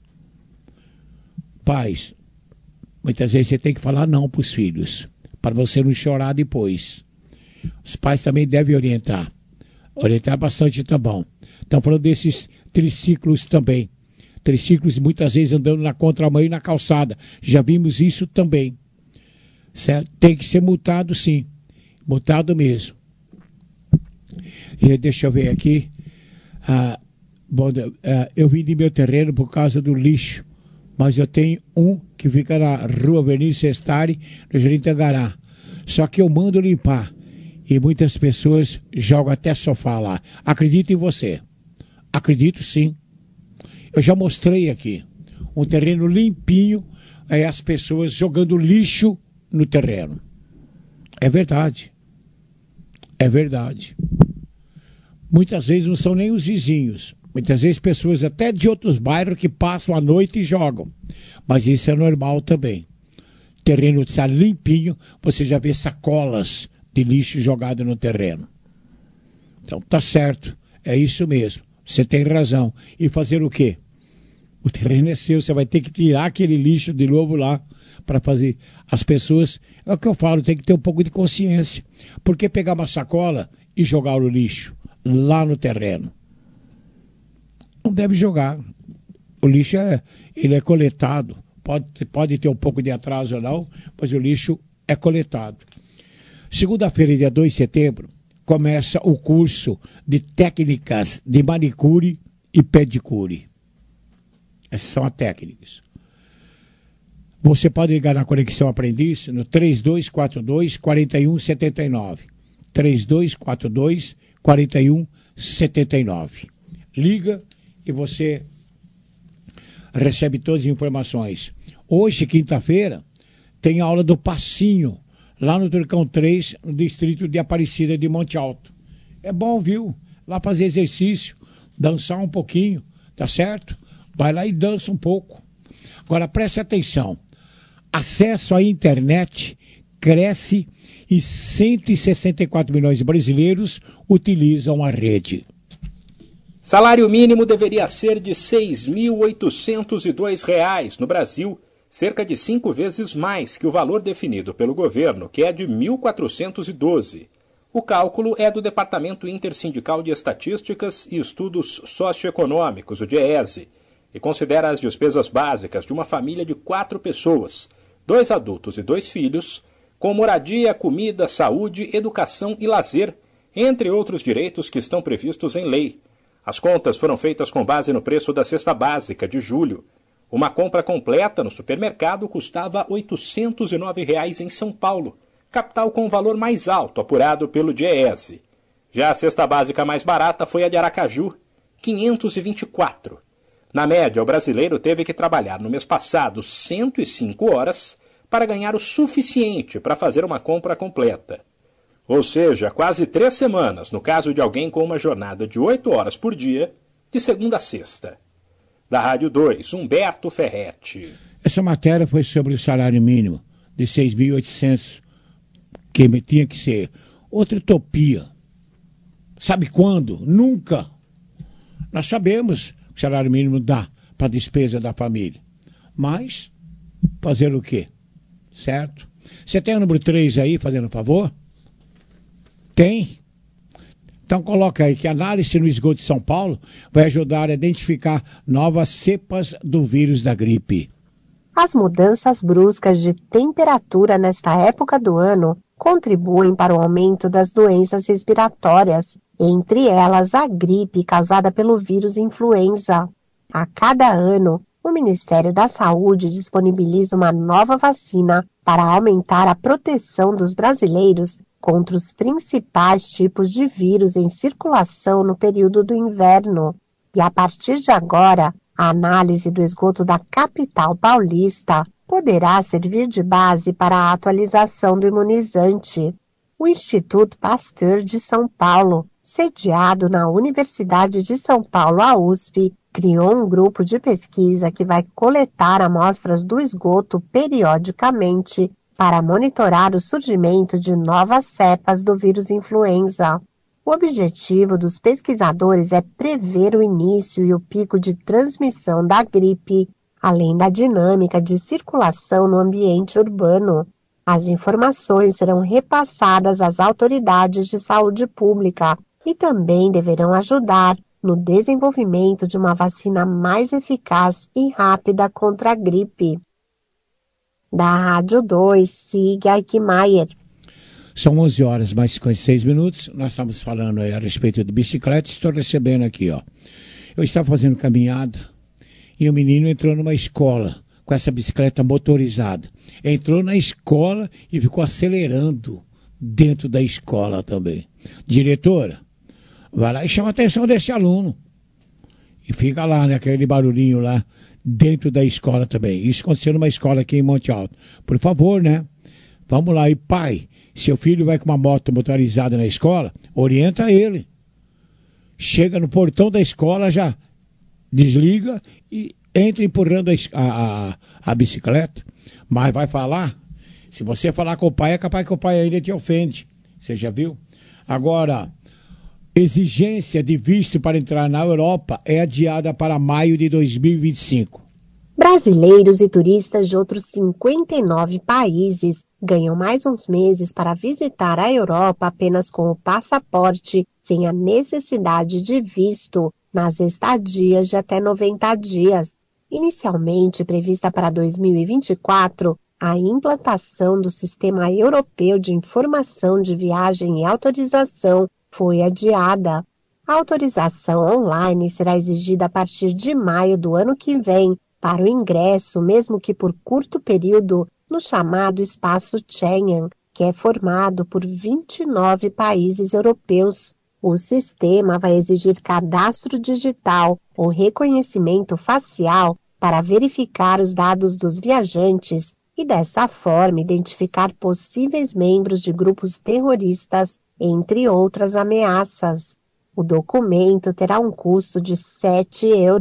Pais, muitas vezes você tem que falar não para os filhos, para você não chorar depois. Os pais também devem orientar. Orientar bastante tá bom. Estão falando desses triciclos também. Triciclos muitas vezes andando na contramão e na calçada. Já vimos isso também. Certo? Tem que ser multado, sim. Multado mesmo. E deixa eu ver aqui. Eu vim de meu terreno por causa do lixo. Mas eu tenho um que fica na rua Avenida Sestari, no Jardim Tangará. Só que eu mando limpar. E muitas pessoas jogam até sofá lá. Acredito em você. Acredito sim. Eu já mostrei aqui. Um terreno limpinho, aí as pessoas jogando lixo no terreno. É verdade. É verdade. Muitas vezes não são nem os vizinhos. Muitas vezes pessoas até de outros bairros que passam a noite e jogam. Mas isso é normal também. O terreno está limpinho, você já vê sacolas de lixo jogado no terreno. Então tá certo, é isso mesmo. Você tem razão. E fazer o quê? O terreno é seu, você vai ter que tirar aquele lixo de novo lá para fazer. As pessoas, é o que eu falo, tem que ter um pouco de consciência. Por que pegar uma sacola e jogar o lixo lá no terreno? Não deve jogar. O lixo ele é coletado. Pode ter um pouco de atraso ou não, mas o lixo é coletado. Segunda-feira, dia 2 de setembro, começa o curso de técnicas de manicure e pedicure. Essas são as técnicas. Você pode ligar na Conexão Aprendiz no 3242-4179. 3242-4179. Liga e você recebe todas as informações. Hoje, quinta-feira, tem aula do passinho, lá no Turcão 3, no distrito de Aparecida de Monte Alto. É bom, viu? Lá fazer exercício, dançar um pouquinho, tá certo? Vai lá e dança um pouco. Agora preste atenção. Acesso à internet cresce e 164 milhões de brasileiros utilizam a rede. Salário mínimo deveria ser de R$ 6.802 no Brasil, cerca de 5 vezes mais que o valor definido pelo governo, que é de R$ 1.412. O cálculo é do Departamento Intersindical de Estatísticas e Estudos Socioeconômicos, o DIEESE, e considera as despesas básicas de uma família de 4 pessoas, 2 adultos e 2 filhos, com moradia, comida, saúde, educação e lazer, entre outros direitos que estão previstos em lei. As contas foram feitas com base no preço da cesta básica de julho. Uma compra completa no supermercado custava R$ 809 em São Paulo, capital com o valor mais alto apurado pelo DIEESE. Já a cesta básica mais barata foi a de Aracaju, R$ 524. Na média, o brasileiro teve que trabalhar no mês passado 105 horas para ganhar o suficiente para fazer uma compra completa. Ou seja, quase 3 semanas no caso de alguém com uma jornada de 8 horas por dia, de segunda a sexta. Da Rádio 2, Humberto Ferretti. Essa matéria foi sobre o salário mínimo de 6.800, que tinha que ser outra utopia. Sabe quando? Nunca. Nós sabemos que o salário mínimo dá para a despesa da família. Mas, fazer o quê? Certo? Você tem o número 3 aí, fazendo favor? Tem? Então coloca aí que a análise no esgoto de São Paulo vai ajudar a identificar novas cepas do vírus da gripe. As mudanças bruscas de temperatura nesta época do ano contribuem para o aumento das doenças respiratórias, entre elas a gripe causada pelo vírus influenza. A cada ano, o Ministério da Saúde disponibiliza uma nova vacina para aumentar a proteção dos brasileiros contra os principais tipos de vírus em circulação no período do inverno. E a partir de agora, a análise do esgoto da capital paulista poderá servir de base para a atualização do imunizante. O Instituto Pasteur de São Paulo, sediado na Universidade de São Paulo, a USP, criou um grupo de pesquisa que vai coletar amostras do esgoto periodicamente para monitorar o surgimento de novas cepas do vírus influenza. O objetivo dos pesquisadores é prever o início e o pico de transmissão da gripe, além da dinâmica de circulação no ambiente urbano. As informações serão repassadas às autoridades de saúde pública e também deverão ajudar no desenvolvimento de uma vacina mais eficaz e rápida contra a gripe. Da Rádio 2, siga Eichmeier. São 11 horas mais 56 minutos. Nós estamos falando aí a respeito de bicicleta. Estou recebendo aqui, ó. Eu estava fazendo caminhada e o menino entrou numa escola com essa bicicleta motorizada. Entrou na escola e ficou acelerando dentro da escola também. Diretora, vai lá e chama a atenção desse aluno. E fica lá, né, aquele barulhinho lá dentro da escola também. Isso aconteceu numa escola aqui em Monte Alto. Por favor, né? Vamos lá. E pai, seu filho vai com uma moto motorizada na escola, orienta ele. Chega no portão da escola, já desliga e entra empurrando a bicicleta. Mas vai falar, se você falar com o pai, é capaz que o pai ainda te ofende. Você já viu? Agora, exigência de visto para entrar na Europa é adiada para maio de 2025. Brasileiros e turistas de outros 59 países ganham mais uns meses para visitar a Europa apenas com o passaporte, sem a necessidade de visto, nas estadias de até 90 dias. Inicialmente prevista para 2024, a implantação do Sistema Europeu de Informação de Viagem e Autorização foi adiada. A autorização online será exigida a partir de maio do ano que vem para o ingresso, mesmo que por curto período, no chamado Espaço Schengen, que é formado por 29 países europeus. O sistema vai exigir cadastro digital ou reconhecimento facial para verificar os dados dos viajantes e, dessa forma, identificar possíveis membros de grupos terroristas, entre outras ameaças. O documento terá um custo de €7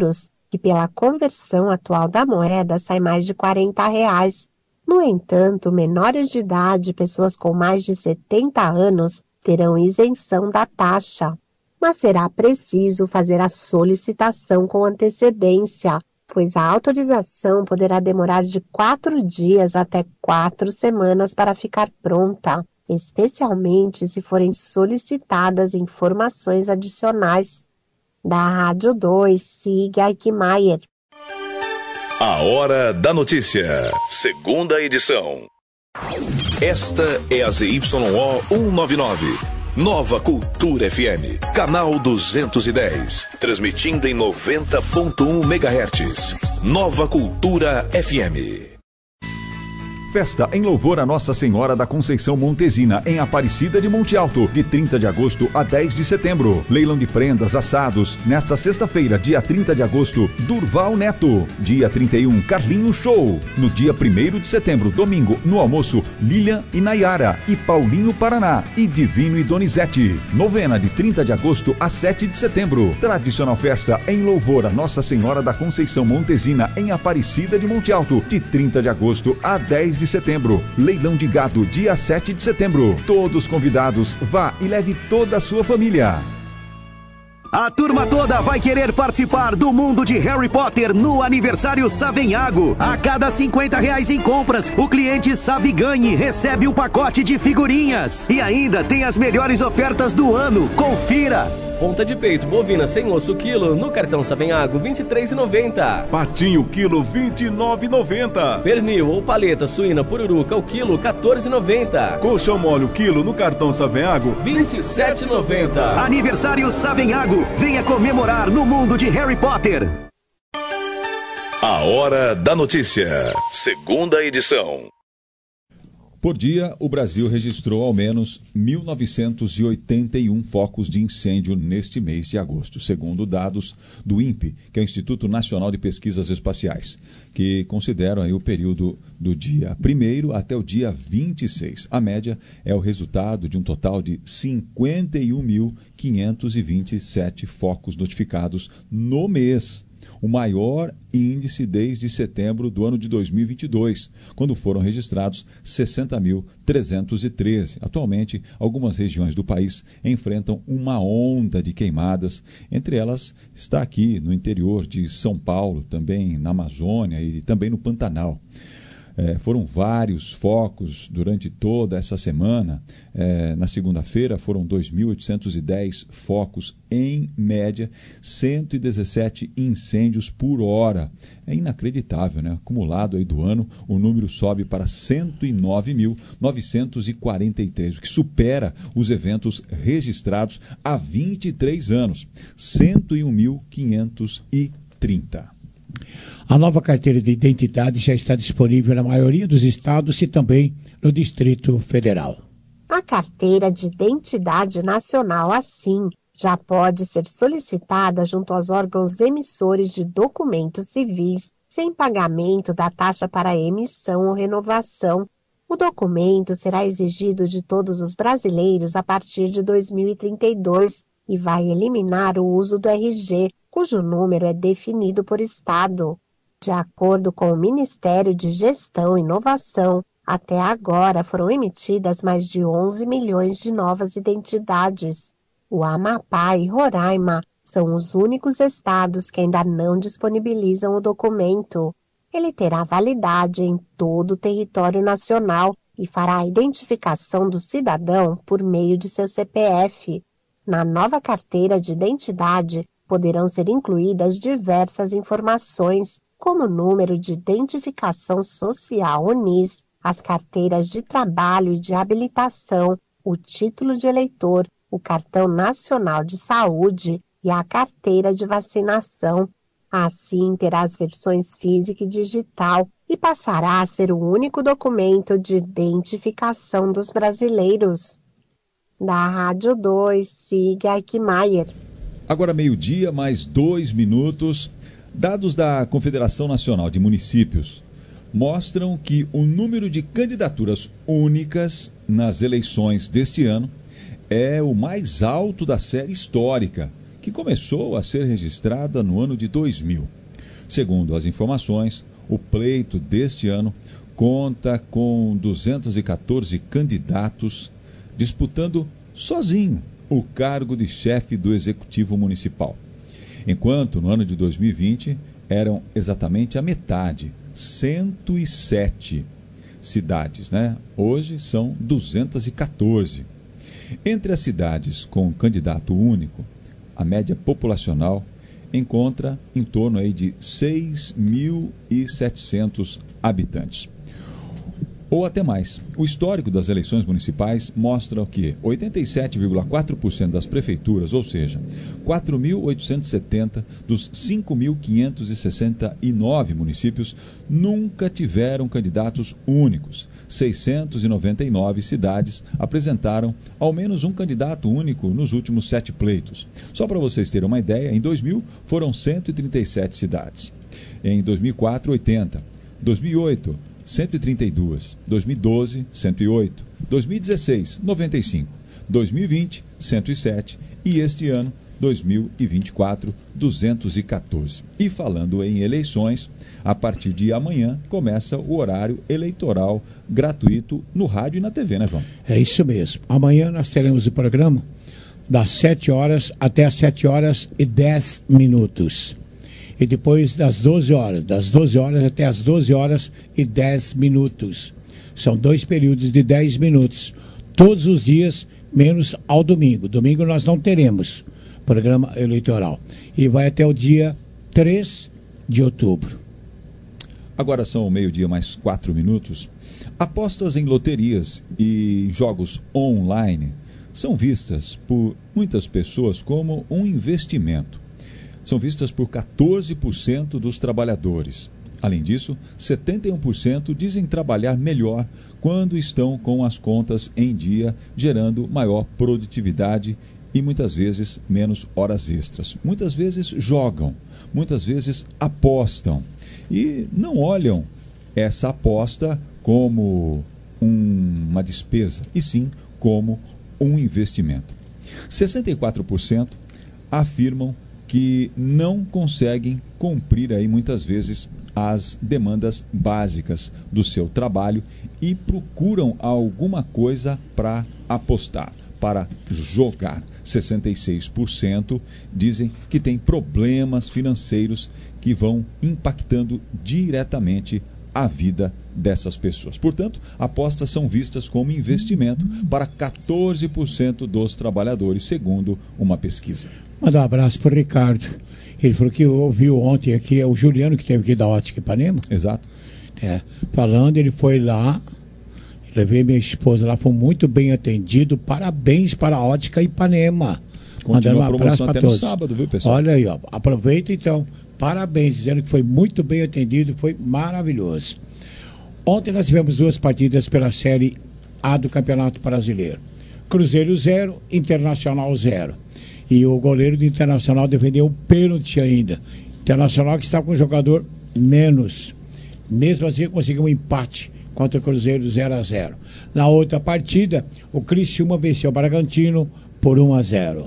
que pela conversão atual da moeda sai mais de R$40. No entanto, menores de idade e pessoas com mais de 70 anos terão isenção da taxa. Mas será preciso fazer a solicitação com antecedência, pois a autorização poderá demorar de 4 dias até 4 semanas para ficar pronta, especialmente se forem solicitadas informações adicionais. Da Rádio 2, siga Eichmeier. A Hora da Notícia, segunda edição. Esta é a ZYO 199, Nova Cultura FM, canal 210, transmitindo em 90.1 MHz. Nova Cultura FM. Festa em louvor a Nossa Senhora da Conceição Montesina, em Aparecida de Monte Alto, de 30 de agosto a 10 de setembro. Leilão de prendas, assados. Nesta sexta-feira, dia 30 de agosto, Durval Neto. Dia 31, Carlinho Show. No dia 1º de setembro, domingo, no almoço, Lilian e Nayara, e Paulinho Paraná, e Divino e Donizete. Novena de 30 de agosto a 7 de setembro. Tradicional festa em louvor a Nossa Senhora da Conceição Montesina, em Aparecida de Monte Alto, de 30 de agosto a 10 de setembro. Leilão de gado, dia 7 de setembro. Todos convidados, vá e leve toda a sua família. A turma toda vai querer participar do mundo de Harry Potter no aniversário Savenhago. A cada R$50 em compras, o cliente Saviganhe recebe um pacote de figurinhas. E ainda tem as melhores ofertas do ano. Confira! Ponta de peito bovina sem osso quilo no cartão Savenhago R$ 23,90. Patinho quilo R$ 29,90. Pernil ou paleta suína pururuca o quilo R$ 14,90. Colchão mole o quilo no cartão Savenhago R$ 27,90. Aniversário Savenhago. Venha comemorar no mundo de Harry Potter. A Hora da Notícia, segunda edição. Por dia, o Brasil registrou ao menos 1.981 focos de incêndio neste mês de agosto, segundo dados do INPE, que é o Instituto Nacional de Pesquisas Espaciais, que consideram aí o período do dia 1º até o dia 26. A média é o resultado de um total de 51.527 focos notificados no mês. O maior índice desde setembro do ano de 2022, quando foram registrados 60.313. Atualmente, algumas regiões do país enfrentam uma onda de queimadas. Entre elas está aqui no interior de São Paulo, também na Amazônia e também no Pantanal. Foram vários focos durante toda essa semana. Na segunda-feira foram 2.810 focos, em média 117 incêndios por hora. É inacreditável, né? Acumulado aí do ano, o número sobe para 109.943, o que supera os eventos registrados há 23 anos, 101.530. A nova carteira de identidade já está disponível na maioria dos estados e também no Distrito Federal. A carteira de identidade nacional, assim, já pode ser solicitada junto aos órgãos emissores de documentos civis, sem pagamento da taxa para emissão ou renovação. O documento será exigido de todos os brasileiros a partir de 2032 e vai eliminar o uso do RG, cujo número é definido por estado. De acordo com o Ministério de Gestão e Inovação, até agora foram emitidas mais de 11 milhões de novas identidades. O Amapá e Roraima são os únicos estados que ainda não disponibilizam o documento. Ele terá validade em todo o território nacional e fará a identificação do cidadão por meio de seu CPF. Na nova carteira de identidade, poderão ser incluídas diversas informações, como o número de identificação social UNIS, as carteiras de trabalho e de habilitação, o título de eleitor, o cartão nacional de saúde e a carteira de vacinação. Assim, terá as versões física e digital e passará a ser o único documento de identificação dos brasileiros. Da Rádio 2, siga Eichmeier. Agora 12:00, mais 2 minutos. Dados da Confederação Nacional de Municípios mostram que o número de candidaturas únicas nas eleições deste ano é o mais alto da série histórica, que começou a ser registrada no ano de 2000. Segundo as informações, o pleito deste ano conta com 214 candidatos disputando sozinho o cargo de chefe do Executivo Municipal. Enquanto no ano de 2020 eram exatamente a metade, 107 cidades, né? Hoje são 214. Entre as cidades com candidato único, a média populacional encontra em torno aí de 6.700 habitantes. Ou até mais. O histórico das eleições municipais mostra que 87,4% das prefeituras, ou seja, 4.870 dos 5.569 municípios, nunca tiveram candidatos únicos. 699 cidades apresentaram ao menos um candidato único nos últimos 7 pleitos. Só para vocês terem uma ideia, em 2000 foram 137 cidades. Em 2004, 80. 2008, 132, 2012, 108, 2016, 95, 2020, 107 e este ano, 2024, 214. E falando em eleições, a partir de amanhã começa o horário eleitoral gratuito no rádio e na TV, né, João? É isso mesmo. Amanhã nós teremos o programa das 7 horas até as 7 horas e 10 minutos. E depois das 12 horas até as 12 horas e 10 minutos. São 2 períodos de 10 minutos. Todos os dias, menos ao domingo. Domingo nós não teremos programa eleitoral. E vai até o dia 3 de outubro. Agora são meio-dia mais 4 minutos. Apostas em loterias e jogos online são vistas por muitas pessoas como um investimento. São vistas por 14% dos trabalhadores. Além disso, 71% dizem trabalhar melhor quando estão com as contas em dia, gerando maior produtividade e muitas vezes menos horas extras. Muitas vezes jogam, muitas vezes apostam e não olham essa aposta como uma despesa, e sim como um investimento. 64% afirmam que não conseguem cumprir aí muitas vezes as demandas básicas do seu trabalho e procuram alguma coisa para apostar, para jogar. 66% dizem que tem problemas financeiros que vão impactando diretamente a vida dessas pessoas. Portanto, apostas são vistas como investimento para 14% dos trabalhadores, segundo uma pesquisa. Mandar um abraço para o Ricardo. Ele falou que ouviu ontem aqui, é o Juliano que teve aqui da Ótica Ipanema. Exato. Falando, ele foi lá, levei minha esposa lá, foi muito bem atendido. Parabéns para a Ótica Ipanema. Continua mandando um abraço para todos. Sábado, viu, pessoal? Olha aí, ó, aproveita então. Parabéns, dizendo que foi muito bem atendido, foi maravilhoso. Ontem nós tivemos 2 partidas pela Série A do Campeonato Brasileiro. Cruzeiro 0, Internacional 0. E o goleiro do Internacional defendeu um pênalti ainda. Internacional que está com um jogador menos. Mesmo assim conseguiu um empate contra o Cruzeiro 0-0. Na outra partida, o Criciúma venceu o Bragantino por 1-0.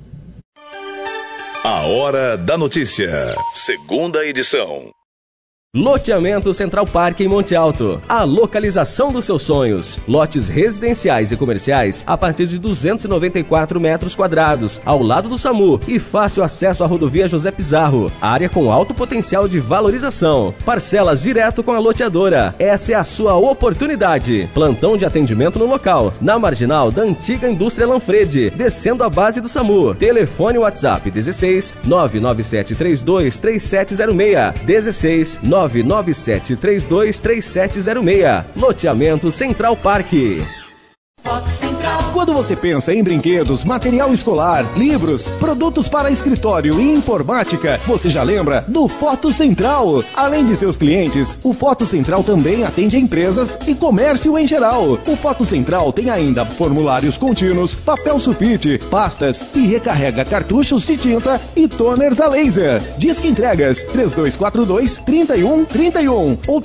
A Hora da Notícia, segunda edição. Loteamento Central Park em Monte Alto. A localização dos seus sonhos. Lotes residenciais e comerciais a partir de 294 metros quadrados, ao lado do SAMU e fácil acesso à rodovia José Pizarro. Área com alto potencial de valorização. Parcelas direto com a loteadora. Essa é a sua oportunidade. Plantão de atendimento no local, na marginal da antiga indústria Lanfredi, descendo a base do SAMU. Telefone WhatsApp 16 99732 3706 16 997323706. Loteamento Central Park. Quando você pensa em brinquedos, material escolar, livros, produtos para escritório e informática, você já lembra do Foto Central. Além de seus clientes, o Foto Central também atende empresas e comércio em geral. O Foto Central tem ainda formulários contínuos, papel sulfite, pastas e recarrega cartuchos de tinta e toners a laser. Disque entregas 3242-3131 ou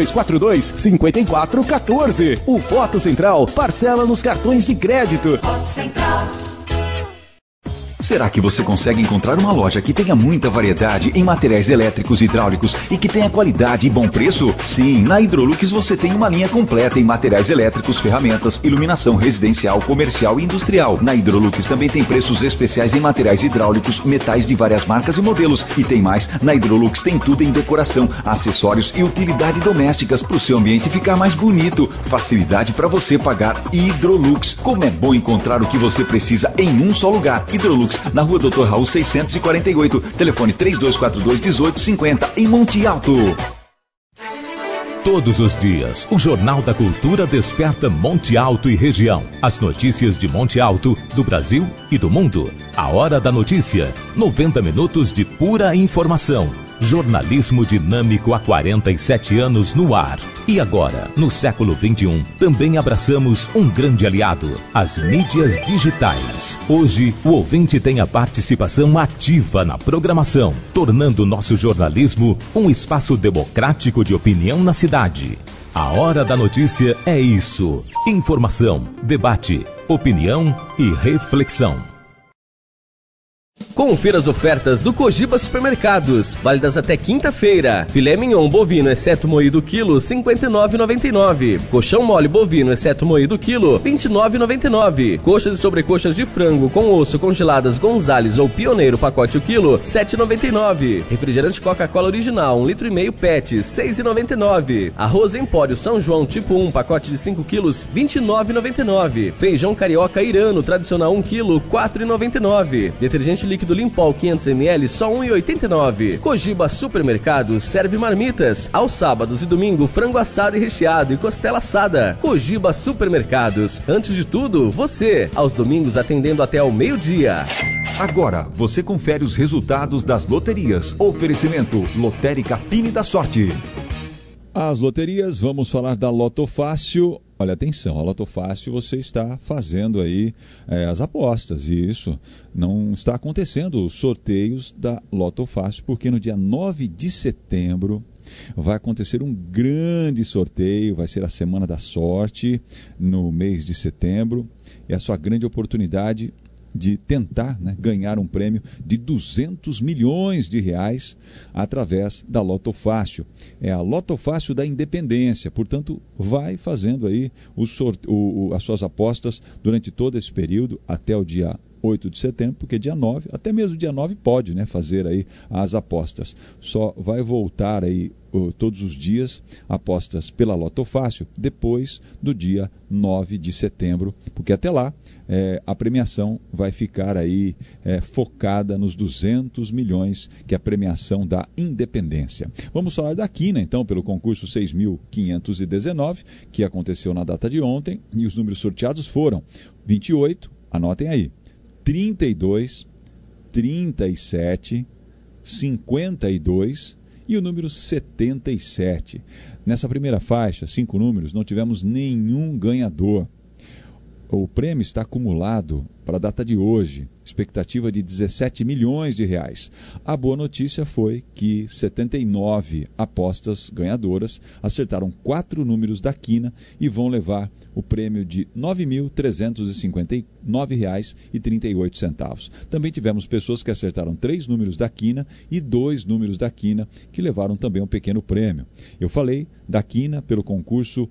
3242-5414. O Foto Central parcela nos cartões de crédito. Foto Central. Será que você consegue encontrar uma loja que tenha muita variedade em materiais elétricos e hidráulicos e que tenha qualidade e bom preço? Sim, na Hidrolux você tem uma linha completa em materiais elétricos, ferramentas, iluminação residencial, comercial e industrial. Na Hidrolux também tem preços especiais em materiais hidráulicos, metais de várias marcas e modelos. E tem mais, na Hidrolux tem tudo em decoração, acessórios e utilidade domésticas para o seu ambiente ficar mais bonito. Facilidade para você pagar. Hidrolux. Como é bom encontrar o que você precisa em um só lugar. Hidrolux, na Rua Dr. Raul 648, telefone 3242-1850, em Monte Alto. Todos os dias, o Jornal da Cultura desperta Monte Alto e região. As notícias de Monte Alto, do Brasil e do mundo. A Hora da Notícia. 90 minutos de pura informação. Jornalismo dinâmico há 47 anos no ar. E agora, no século XXI, também abraçamos um grande aliado, as mídias digitais. Hoje, o ouvinte tem a participação ativa na programação, tornando nosso jornalismo um espaço democrático de opinião na cidade. A Hora da Notícia é isso. Informação, debate, opinião e reflexão. Confira as ofertas do Cogiba Supermercados, válidas até quinta-feira. Filé mignon bovino, exceto moído quilo, R$ 59,99. Colchão mole bovino, exceto moído quilo, R$ 29,99. Coxas e sobrecoxas de frango com osso congeladas Gonzales ou Pioneiro, pacote o quilo, R$ 7,99. Refrigerante Coca-Cola original, 1,5 litro PET, R$ 6,99. Arroz Empório São João tipo 1, pacote de 5 quilos, R$ 29,99. Feijão carioca irano, tradicional 1 quilo, R$ 4,99. Detergente líquido Limpol 500 ml, só R$ 1,89. Cogiba Supermercados serve marmitas. Aos sábados e domingo, frango assado e recheado e costela assada. Cogiba Supermercados. Antes de tudo, você. Aos domingos atendendo até ao meio-dia. Agora, você confere os resultados das loterias. Oferecimento Lotérica Fine da Sorte. As loterias, vamos falar da Loto Fácil. Olha, atenção, a Loto Fácil você está fazendo aí as apostas, e isso não está acontecendo os sorteios da Loto Fácil, porque no dia 9 de setembro vai acontecer um grande sorteio, vai ser a Semana da Sorte no mês de setembro, e a sua grande oportunidade de tentar, ganhar um prêmio de 200 milhões de reais através da Loto Fácil. É a Loto Fácil da Independência, portanto, vai fazendo aí as suas apostas durante todo esse período até o dia 8 de setembro, porque dia 9, até mesmo dia 9 pode fazer aí as apostas. Só vai voltar aí todos os dias apostas pela Loto Fácil depois do dia 9 de setembro, porque até lá a premiação vai ficar aí focada nos 200 milhões, que é a premiação da Independência. Vamos falar da Quina, então, pelo concurso 6.519, que aconteceu na data de ontem, e os números sorteados foram 28, anotem aí, 32, 37, 52 e o número 77. Nessa primeira faixa, 5 números, não tivemos nenhum ganhador. O prêmio está acumulado para a data de hoje, expectativa de 17 milhões de reais. A boa notícia foi que 79 apostas ganhadoras acertaram 4 números da Quina e vão levar o prêmio de R$ 9.359,38. Também tivemos pessoas que acertaram 3 números da Quina e 2 números da Quina, que levaram também um pequeno prêmio. Eu falei da Quina pelo concurso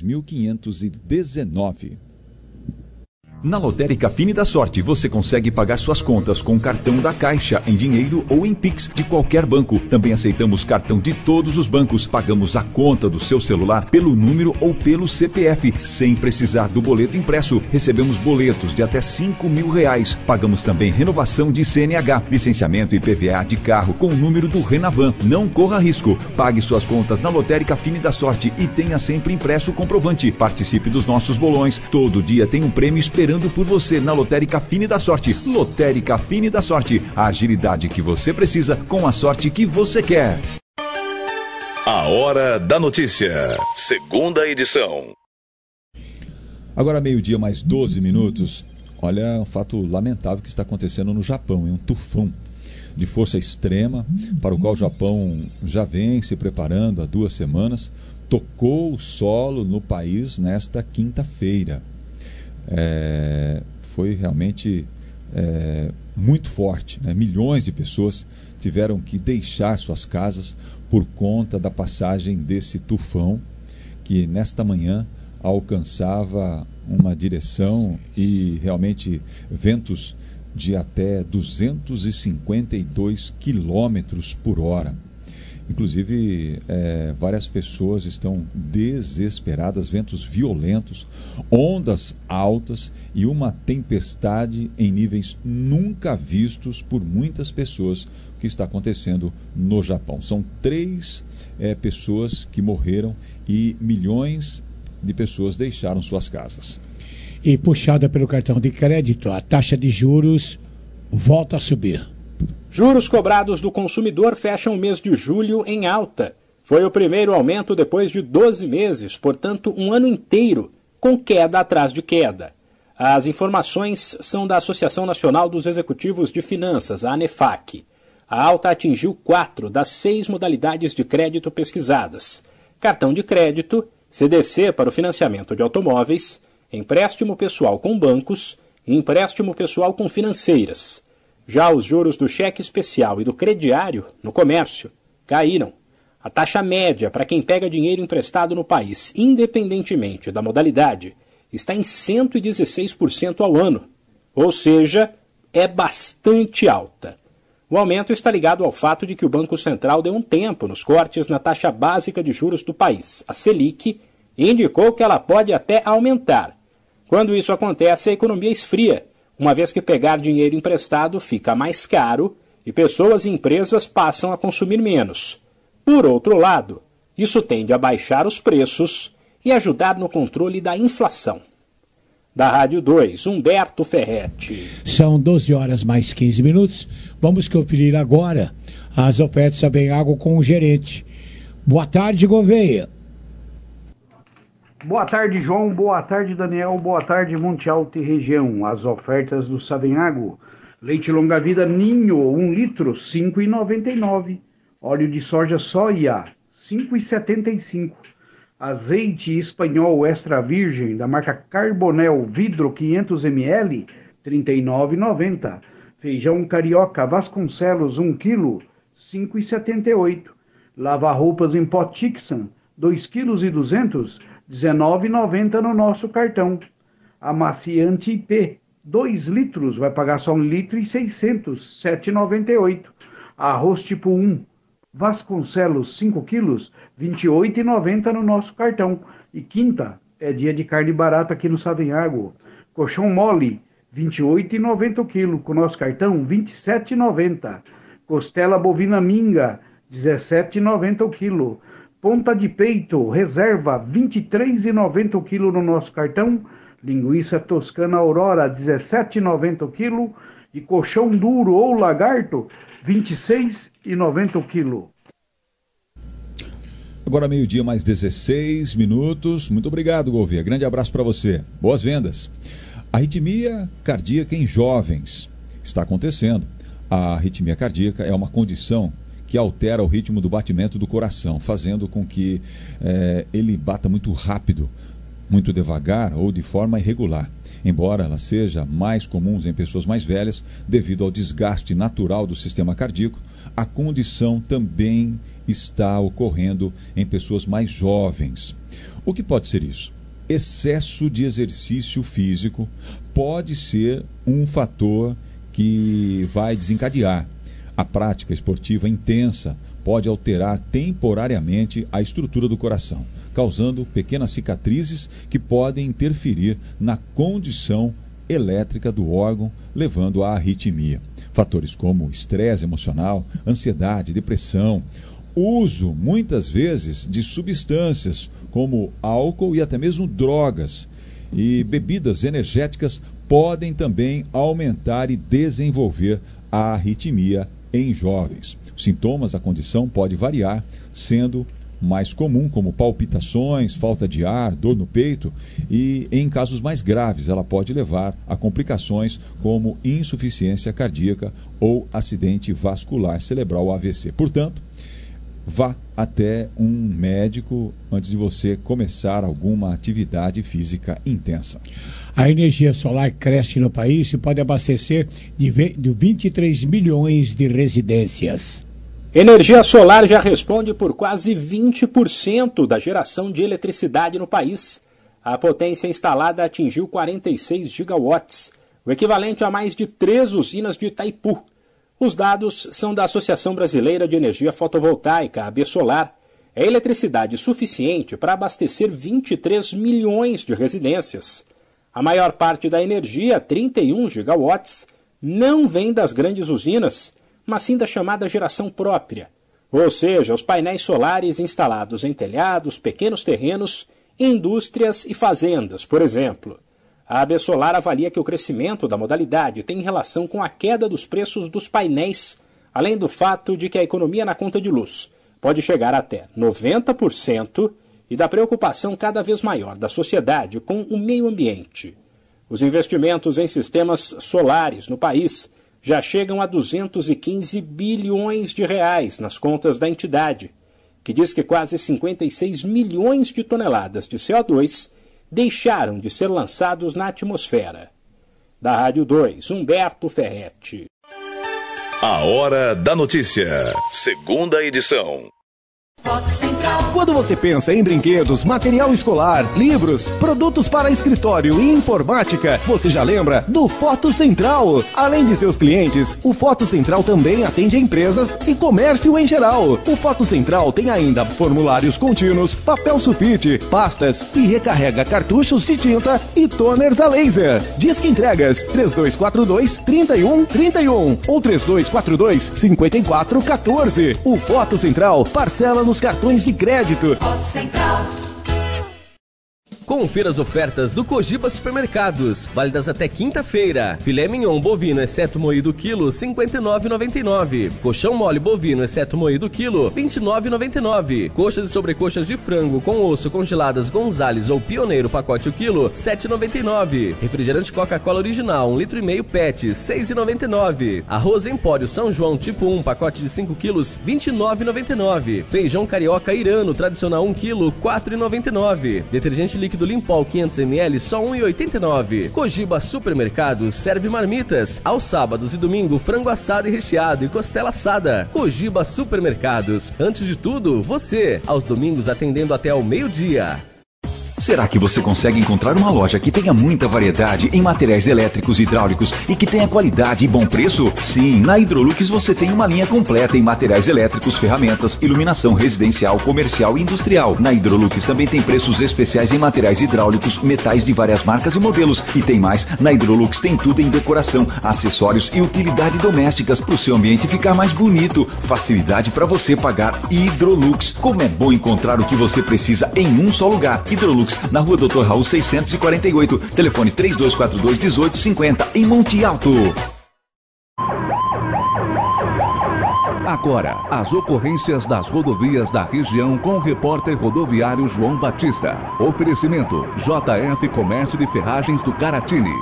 6.519. Na Lotérica Fine da Sorte, você consegue pagar suas contas com cartão da Caixa, em dinheiro ou em Pix de qualquer banco. Também aceitamos cartão de todos os bancos. Pagamos a conta do seu celular pelo número ou pelo CPF, sem precisar do boleto impresso. Recebemos boletos de até R$5.000. Pagamos também renovação de CNH, licenciamento e IPVA de carro com o número do Renavan. Não corra risco. Pague suas contas na Lotérica Fine da Sorte e tenha sempre impresso o comprovante. Participe dos nossos bolões. Todo dia tem um prêmio esperando por você na Lotérica Fine da Sorte. Lotérica Fine da Sorte, a agilidade que você precisa com a sorte que você quer. A Hora da Notícia, segunda edição. Agora meio-dia mais 12 minutos. Olha um fato lamentável que está acontecendo no Japão. É um tufão de força extrema para o qual o Japão já vem se preparando há 2 semanas. Tocou o solo no país nesta quinta-feira. Foi realmente muito forte, né? Milhões de pessoas tiveram que deixar suas casas por conta da passagem desse tufão que nesta manhã alcançava uma direção e realmente ventos de até 252 quilômetros por hora. Inclusive, várias pessoas estão desesperadas, ventos violentos, ondas altas e uma tempestade em níveis nunca vistos por muitas pessoas que está acontecendo no Japão. São 3 pessoas que morreram e milhões de pessoas deixaram suas casas. E puxada pelo cartão de crédito, a taxa de juros volta a subir. Juros cobrados do consumidor fecham o mês de julho em alta. Foi o primeiro aumento depois de 12 meses, portanto, um ano inteiro, com queda atrás de queda. As informações são da Associação Nacional dos Executivos de Finanças, a ANEFAC. A alta atingiu 4 das 6 modalidades de crédito pesquisadas: cartão de crédito, CDC para o financiamento de automóveis, empréstimo pessoal com bancos e empréstimo pessoal com financeiras. Já os juros do cheque especial e do crediário, no comércio, caíram. A taxa média para quem pega dinheiro emprestado no país, independentemente da modalidade, está em 116% ao ano. Ou seja, é bastante alta. O aumento está ligado ao fato de que o Banco Central deu um tempo nos cortes na taxa básica de juros do país, a Selic, e indicou que ela pode até aumentar. Quando isso acontece, a economia esfria, uma vez que pegar dinheiro emprestado fica mais caro e pessoas e empresas passam a consumir menos. Por outro lado, isso tende a baixar os preços e ajudar no controle da inflação. Da Rádio 2, Humberto Ferretti. São 12 horas mais 15 minutos. Vamos conferir agora as ofertas Savenhago com o gerente. Boa tarde, Gouveia. Boa tarde, João. Boa tarde, Daniel. Boa tarde, Monte Alto e região. As ofertas do Savenhago. Leite longa-vida Ninho, 1 litro, R$ 5,99. Óleo de soja soia, R$ 5,75. Azeite espanhol extra virgem, da marca Carbonel, vidro 500 ml, R$ 39,90. Feijão carioca Vasconcelos, 1 kg, R$ 5,78. Lava-roupas em pó Tixan, 2,2 kg, R$19,90 no nosso cartão. Amaciante IP, 2 litros, vai pagar só 1,6 litros, R$ 7,98. Arroz tipo 1, Vasconcelos, 5 quilos, R$ 28,90 no nosso cartão. E quinta é dia de carne barata aqui no Savenhago. Colchão mole, R$ 28,90 o quilo, com o nosso cartão, R$ 27,90. Costela bovina minga, R$ 17,90 o quilo. Ponta de peito, reserva, R$ 23,90 o quilo no nosso cartão. Linguiça toscana Aurora, R$ 17,90 o quilo. E colchão duro ou lagarto, R$ 26,90 o quilo. Agora meio-dia mais 16 minutos. Muito obrigado, Gouveia. Grande abraço para você. Boas vendas. Arritmia cardíaca em jovens. Está acontecendo. A arritmia cardíaca é uma condição que altera o ritmo do batimento do coração, fazendo com que ele bata muito rápido, muito devagar ou de forma irregular. Embora ela seja mais comum em pessoas mais velhas, devido ao desgaste natural do sistema cardíaco, a condição também está ocorrendo em pessoas mais jovens. O que pode ser isso? Excesso de exercício físico pode ser um fator que vai desencadear. A prática esportiva intensa pode alterar temporariamente a estrutura do coração, causando pequenas cicatrizes que podem interferir na condição elétrica do órgão, levando à arritmia. Fatores como estresse emocional, ansiedade, depressão, uso muitas vezes de substâncias como álcool e até mesmo drogas e bebidas energéticas podem também aumentar e desenvolver a arritmia em jovens. Os sintomas da condição podem variar, sendo mais comum como palpitações, falta de ar, dor no peito e, em casos mais graves, ela pode levar a complicações como insuficiência cardíaca ou acidente vascular cerebral, AVC. Portanto, vá até um médico antes de você começar alguma atividade física intensa. A energia solar cresce no país e pode abastecer de 23 milhões de residências. Energia solar já responde por quase 20% da geração de eletricidade no país. A potência instalada atingiu 46 gigawatts, o equivalente a mais de 3 usinas de Itaipu. Os dados são da Associação Brasileira de Energia Fotovoltaica, AB Solar. É eletricidade suficiente para abastecer 23 milhões de residências. A maior parte da energia, 31 gigawatts, não vem das grandes usinas, mas sim da chamada geração própria, ou seja, os painéis solares instalados em telhados, pequenos terrenos, indústrias e fazendas, por exemplo. A AB Solar avalia que o crescimento da modalidade tem relação com a queda dos preços dos painéis, além do fato de que a economia na conta de luz pode chegar até 90% e da preocupação cada vez maior da sociedade com o meio ambiente. Os investimentos em sistemas solares no país já chegam a 215 bilhões de reais nas contas da entidade, que diz que quase 56 milhões de toneladas de CO2 deixaram de ser lançados na atmosfera. Da Rádio 2, Humberto Ferretti. A Hora da Notícia, segunda edição. Quando você pensa em brinquedos, material escolar, livros, produtos para escritório e informática, você já lembra do Foto Central. Além de seus clientes, o Foto Central também atende empresas e comércio em geral. O Foto Central tem ainda formulários contínuos, papel sulfite, pastas e recarrega cartuchos de tinta e toners a laser. Disque entregas 3242-3131 ou 3242-5414. O Foto Central parcela nos cartões de crédito. Central. Confira as ofertas do Cogiba Supermercados, válidas até quinta-feira. Filé mignon bovino, exceto moído quilo, R$ 59,99. Colchão mole bovino, exceto moído quilo, R$ 29,99. Coxas e sobrecoxas de frango com osso congeladas Gonzales ou Pioneiro pacote o quilo, R$ 7,99. Refrigerante Coca-Cola original, 1,5 litro PET, R$ 6,99. Arroz Empório São João tipo 1, pacote de 5 quilos, R$ 29,99. Feijão carioca irano, tradicional 1 quilo, R$ 4,99. Detergente líquido Limpol 500 ml, só R$ 1,89. Cogiba Supermercados serve marmitas. Aos sábados e domingo, frango assado e recheado e costela assada. Cogiba Supermercados. Antes de tudo, você. Aos domingos atendendo até ao meio-dia. Será que você consegue encontrar uma loja que tenha muita variedade em materiais elétricos e hidráulicos e que tenha qualidade e bom preço? Sim, na Hidrolux você tem uma linha completa em materiais elétricos, ferramentas, iluminação residencial, comercial e industrial. Na Hidrolux também tem preços especiais em materiais hidráulicos, metais de várias marcas e modelos. E tem mais, na Hidrolux tem tudo em decoração, acessórios e utilidade domésticas para o seu ambiente ficar mais bonito. Facilidade para você pagar. Hidrolux. Como é bom encontrar o que você precisa em um só lugar. Hidrolux, na Rua Dr. Raul 648, telefone 3242-1850, em Monte Alto. Agora, as ocorrências das rodovias da região com o repórter rodoviário João Batista. Oferecimento: JF Comércio de Ferragens do Caratini.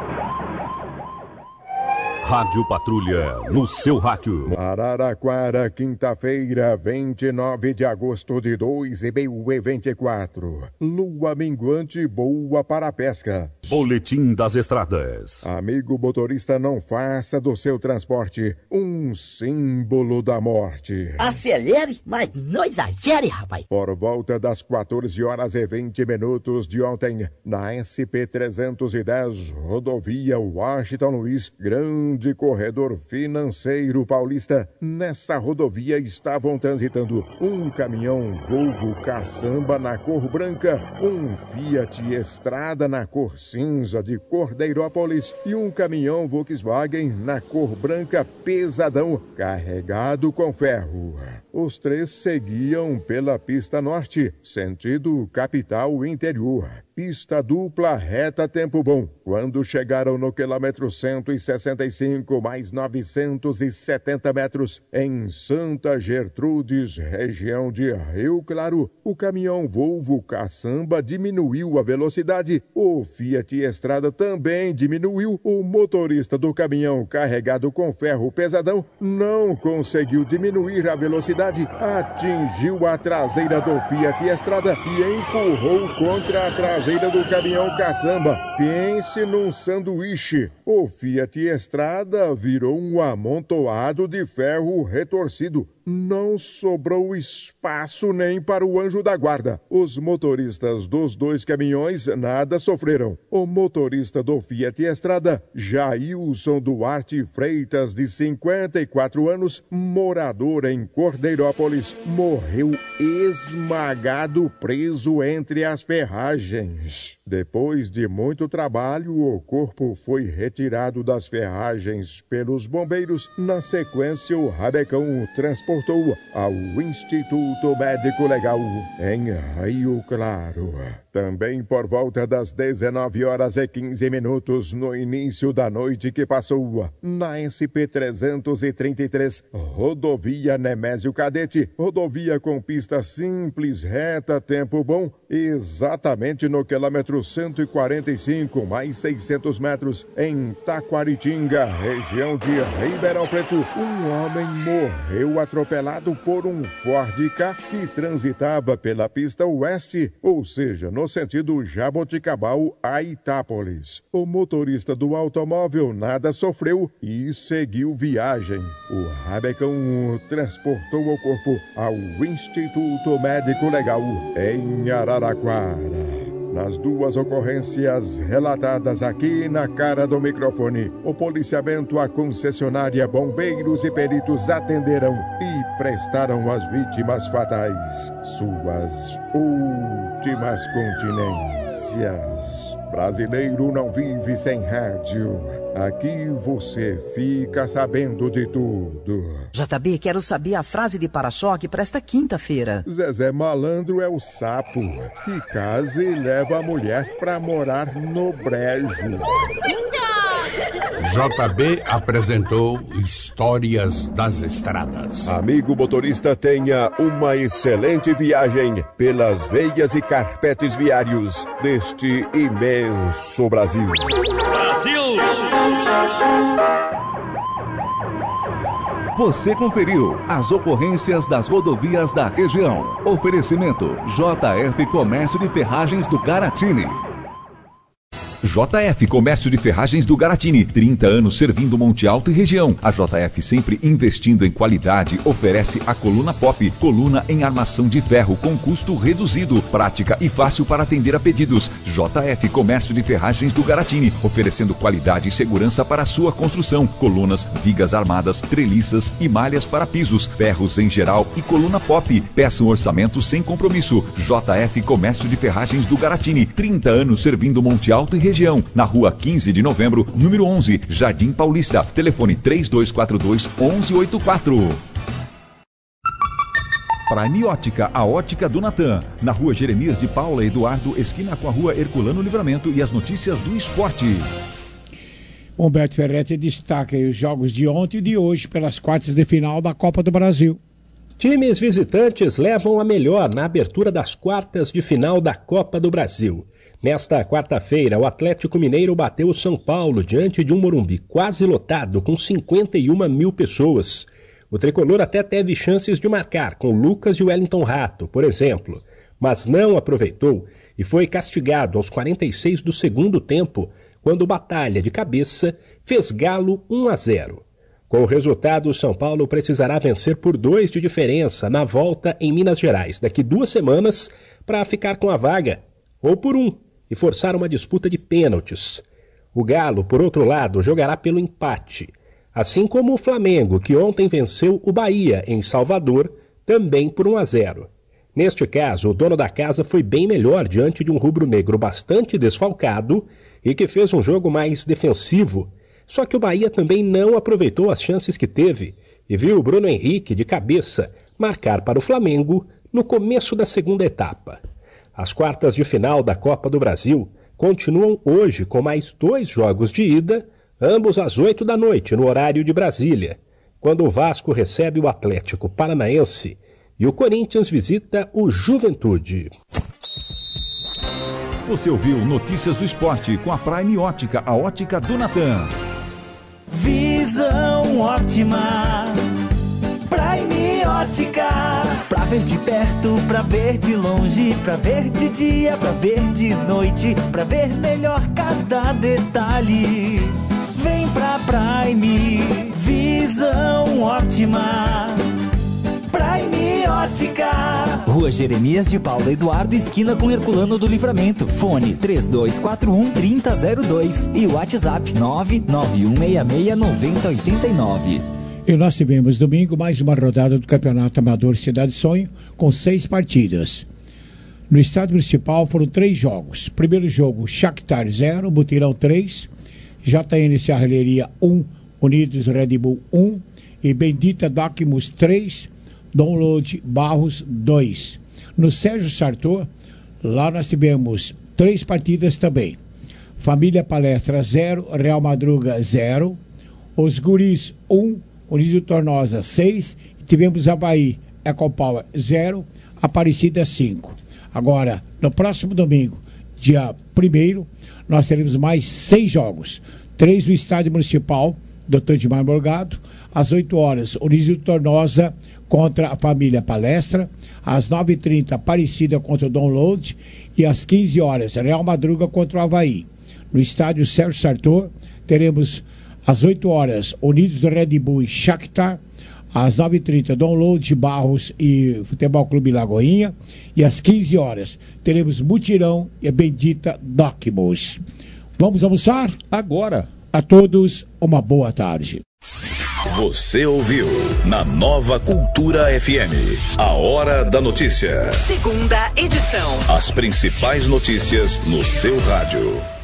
Rádio Patrulha, no seu rádio. Araraquara, quinta-feira, 29 de agosto de 2024. Lua minguante boa para a pesca. Boletim das estradas. Amigo motorista, não faça do seu transporte um símbolo da morte. Acelere, mas não exagere, rapaz. Por volta das 14h20 de ontem, na SP-310, rodovia Washington Luiz, grande corredor financeiro paulista. Nesta rodovia estavam transitando um caminhão Volvo Caçamba na cor branca, um Fiat Estrada na cor cinza de Cordeirópolis e um caminhão Volkswagen na cor branca pesadão, carregado com ferro. Os três seguiam pela pista norte, sentido capital interior. pista dupla reta tempo bom. Quando chegaram no quilômetro 165 mais 970 metros em Santa Gertrudes, região de Rio Claro, o caminhão Volvo Caçamba diminuiu a velocidade. O Fiat Estrada também diminuiu. O motorista do caminhão carregado com ferro pesadão não conseguiu diminuir a velocidade, atingiu a traseira do Fiat Estrada e empurrou contra a traseira do caminhão Caçamba. Pense num sanduíche. O Fiat Estrada virou um amontoado de ferro retorcido. Não sobrou espaço nem para o anjo da guarda. Os motoristas dos dois caminhões nada sofreram. O motorista do Fiat Estrada, Jailson Duarte Freitas, de 54 anos, morador em Cordeirópolis, morreu esmagado preso entre as ferragens. Depois de muito trabalho, o corpo foi retirado das ferragens pelos bombeiros. Na sequência, o rabecão transportou ao Instituto Médico Legal em Rio Claro. Também por volta das 19h15, no início da noite que passou, na SP-333, rodovia Nemésio Cadete, rodovia com pista simples, reta, tempo bom, exatamente no quilômetro 145, mais 600 metros, em Taquaritinga, região de Ribeirão Preto, um homem morreu atropelado por um Ford Ka que transitava pela pista oeste, ou seja, no sentido Jaboticabal a Itápolis. O motorista do automóvel nada sofreu e seguiu viagem. O rabecão transportou o corpo ao Instituto Médico Legal em Araraquara. Nas duas ocorrências relatadas aqui na cara do microfone, o policiamento, a concessionária, bombeiros e peritos atenderam e prestaram às vítimas fatais suas últimas continências. Brasileiro não vive sem rádio. Aqui você fica sabendo de tudo. JB, quero saber a frase de para-choque para esta quinta-feira. Zezé Malandro é o sapo que casa e leva a mulher pra morar no brejo. JB apresentou Histórias das Estradas. Amigo motorista, tenha uma excelente viagem pelas veias e carpetes viários deste imenso Brasil. Brasil! Você conferiu as ocorrências das rodovias da região. Oferecimento JF Comércio de Ferragens do Garatini. JF Comércio de Ferragens do Garatini, 30 anos servindo Monte Alto e região. A JF, sempre investindo em qualidade, oferece a coluna Pop, coluna em armação de ferro com custo reduzido, prática e fácil para atender a pedidos. JF Comércio de Ferragens do Garatini, oferecendo qualidade e segurança para a sua construção. Colunas, vigas armadas, treliças e malhas para pisos, ferros em geral e coluna Pop. Peça um orçamento sem compromisso. JF Comércio de Ferragens do Garatini, 30 anos servindo Monte Alto e região, na rua 15 de novembro, número 11, Jardim Paulista. Telefone 3242-1184. Prime Ótica, a ótica do Natan, na rua Jeremias de Paula Eduardo, esquina com a rua Herculano Livramento, e as notícias do esporte. Humberto Ferretti destaca os jogos de ontem e de hoje pelas quartas de final da Copa do Brasil. Times visitantes levam a melhor na abertura das quartas de final da Copa do Brasil. Nesta quarta-feira, o Atlético Mineiro bateu o São Paulo diante de um Morumbi quase lotado, com 51 mil pessoas. O tricolor até teve chances de marcar, com Lucas e Wellington Rato, por exemplo, mas não aproveitou e foi castigado aos 46 do segundo tempo, quando Batalha de cabeça fez Galo 1-0. Com o resultado, o São Paulo precisará vencer por 2 de diferença na volta em Minas Gerais daqui 2 semanas para ficar com a vaga, ou por 1, e forçar uma disputa de pênaltis. O Galo, por outro lado, jogará pelo empate, assim como o Flamengo, que ontem venceu o Bahia em Salvador, também por 1-0. Neste caso, o dono da casa foi bem melhor diante de um rubro-negro bastante desfalcado e que fez um jogo mais defensivo. Só que o Bahia também não aproveitou as chances que teve e viu o Bruno Henrique, de cabeça, marcar para o Flamengo no começo da segunda etapa. As quartas de final da Copa do Brasil continuam hoje com mais 2 jogos de ida, ambos às 8 da noite, no horário de Brasília, quando o Vasco recebe o Atlético Paranaense e o Corinthians visita o Juventude. Você ouviu Notícias do Esporte com a Prime Ótica, a ótica do Natan. Visão ótima, Prime Ótica. Pra ver de perto, pra ver de longe, pra ver de dia, pra ver de noite, pra ver melhor cada detalhe. Vem pra Prime, visão ótima, Prime Ótica. Rua Jeremias de Paula Eduardo, esquina com Herculano do Livramento. Fone 3241-3002 e WhatsApp 991669089. E nós tivemos domingo mais uma rodada do Campeonato Amador Cidade Sonho com 6 partidas. No estádio municipal foram 3 jogos. Primeiro jogo, Shakhtar 0, Mutirão 3, JN Serralheria 1, Unidos Red Bull 1 e Bendita Docmus 3, Download Barros 2. No Sérgio Sartor, lá nós tivemos 3 partidas também. Família Palestra 0, Real Madruga 0, Os Guris 1, Unido Tornosa 6, tivemos Avaí, Ecopower 0, Aparecida 5. Agora, no próximo domingo, dia 1º, nós teremos mais 6 jogos. 3 no Estádio Municipal, Dr. Dimar Morgado, às 8 horas, Unido Tornosa contra a Família Palestra, às 9h30, Aparecida contra o Download e às 15 horas, Real Madruga contra o Avaí. No Estádio Sérgio Sartor, teremos às 8 horas, Unidos do Red Bull e Shakhtar. Às 9h30, Download, Barros e Futebol Clube Lagoinha. E às 15 horas, teremos Mutirão e a Bendita Docmus. Vamos almoçar? Agora. A todos, uma boa tarde. Você ouviu na Nova Cultura FM, a Hora da Notícia. Segunda edição. As principais notícias no seu rádio.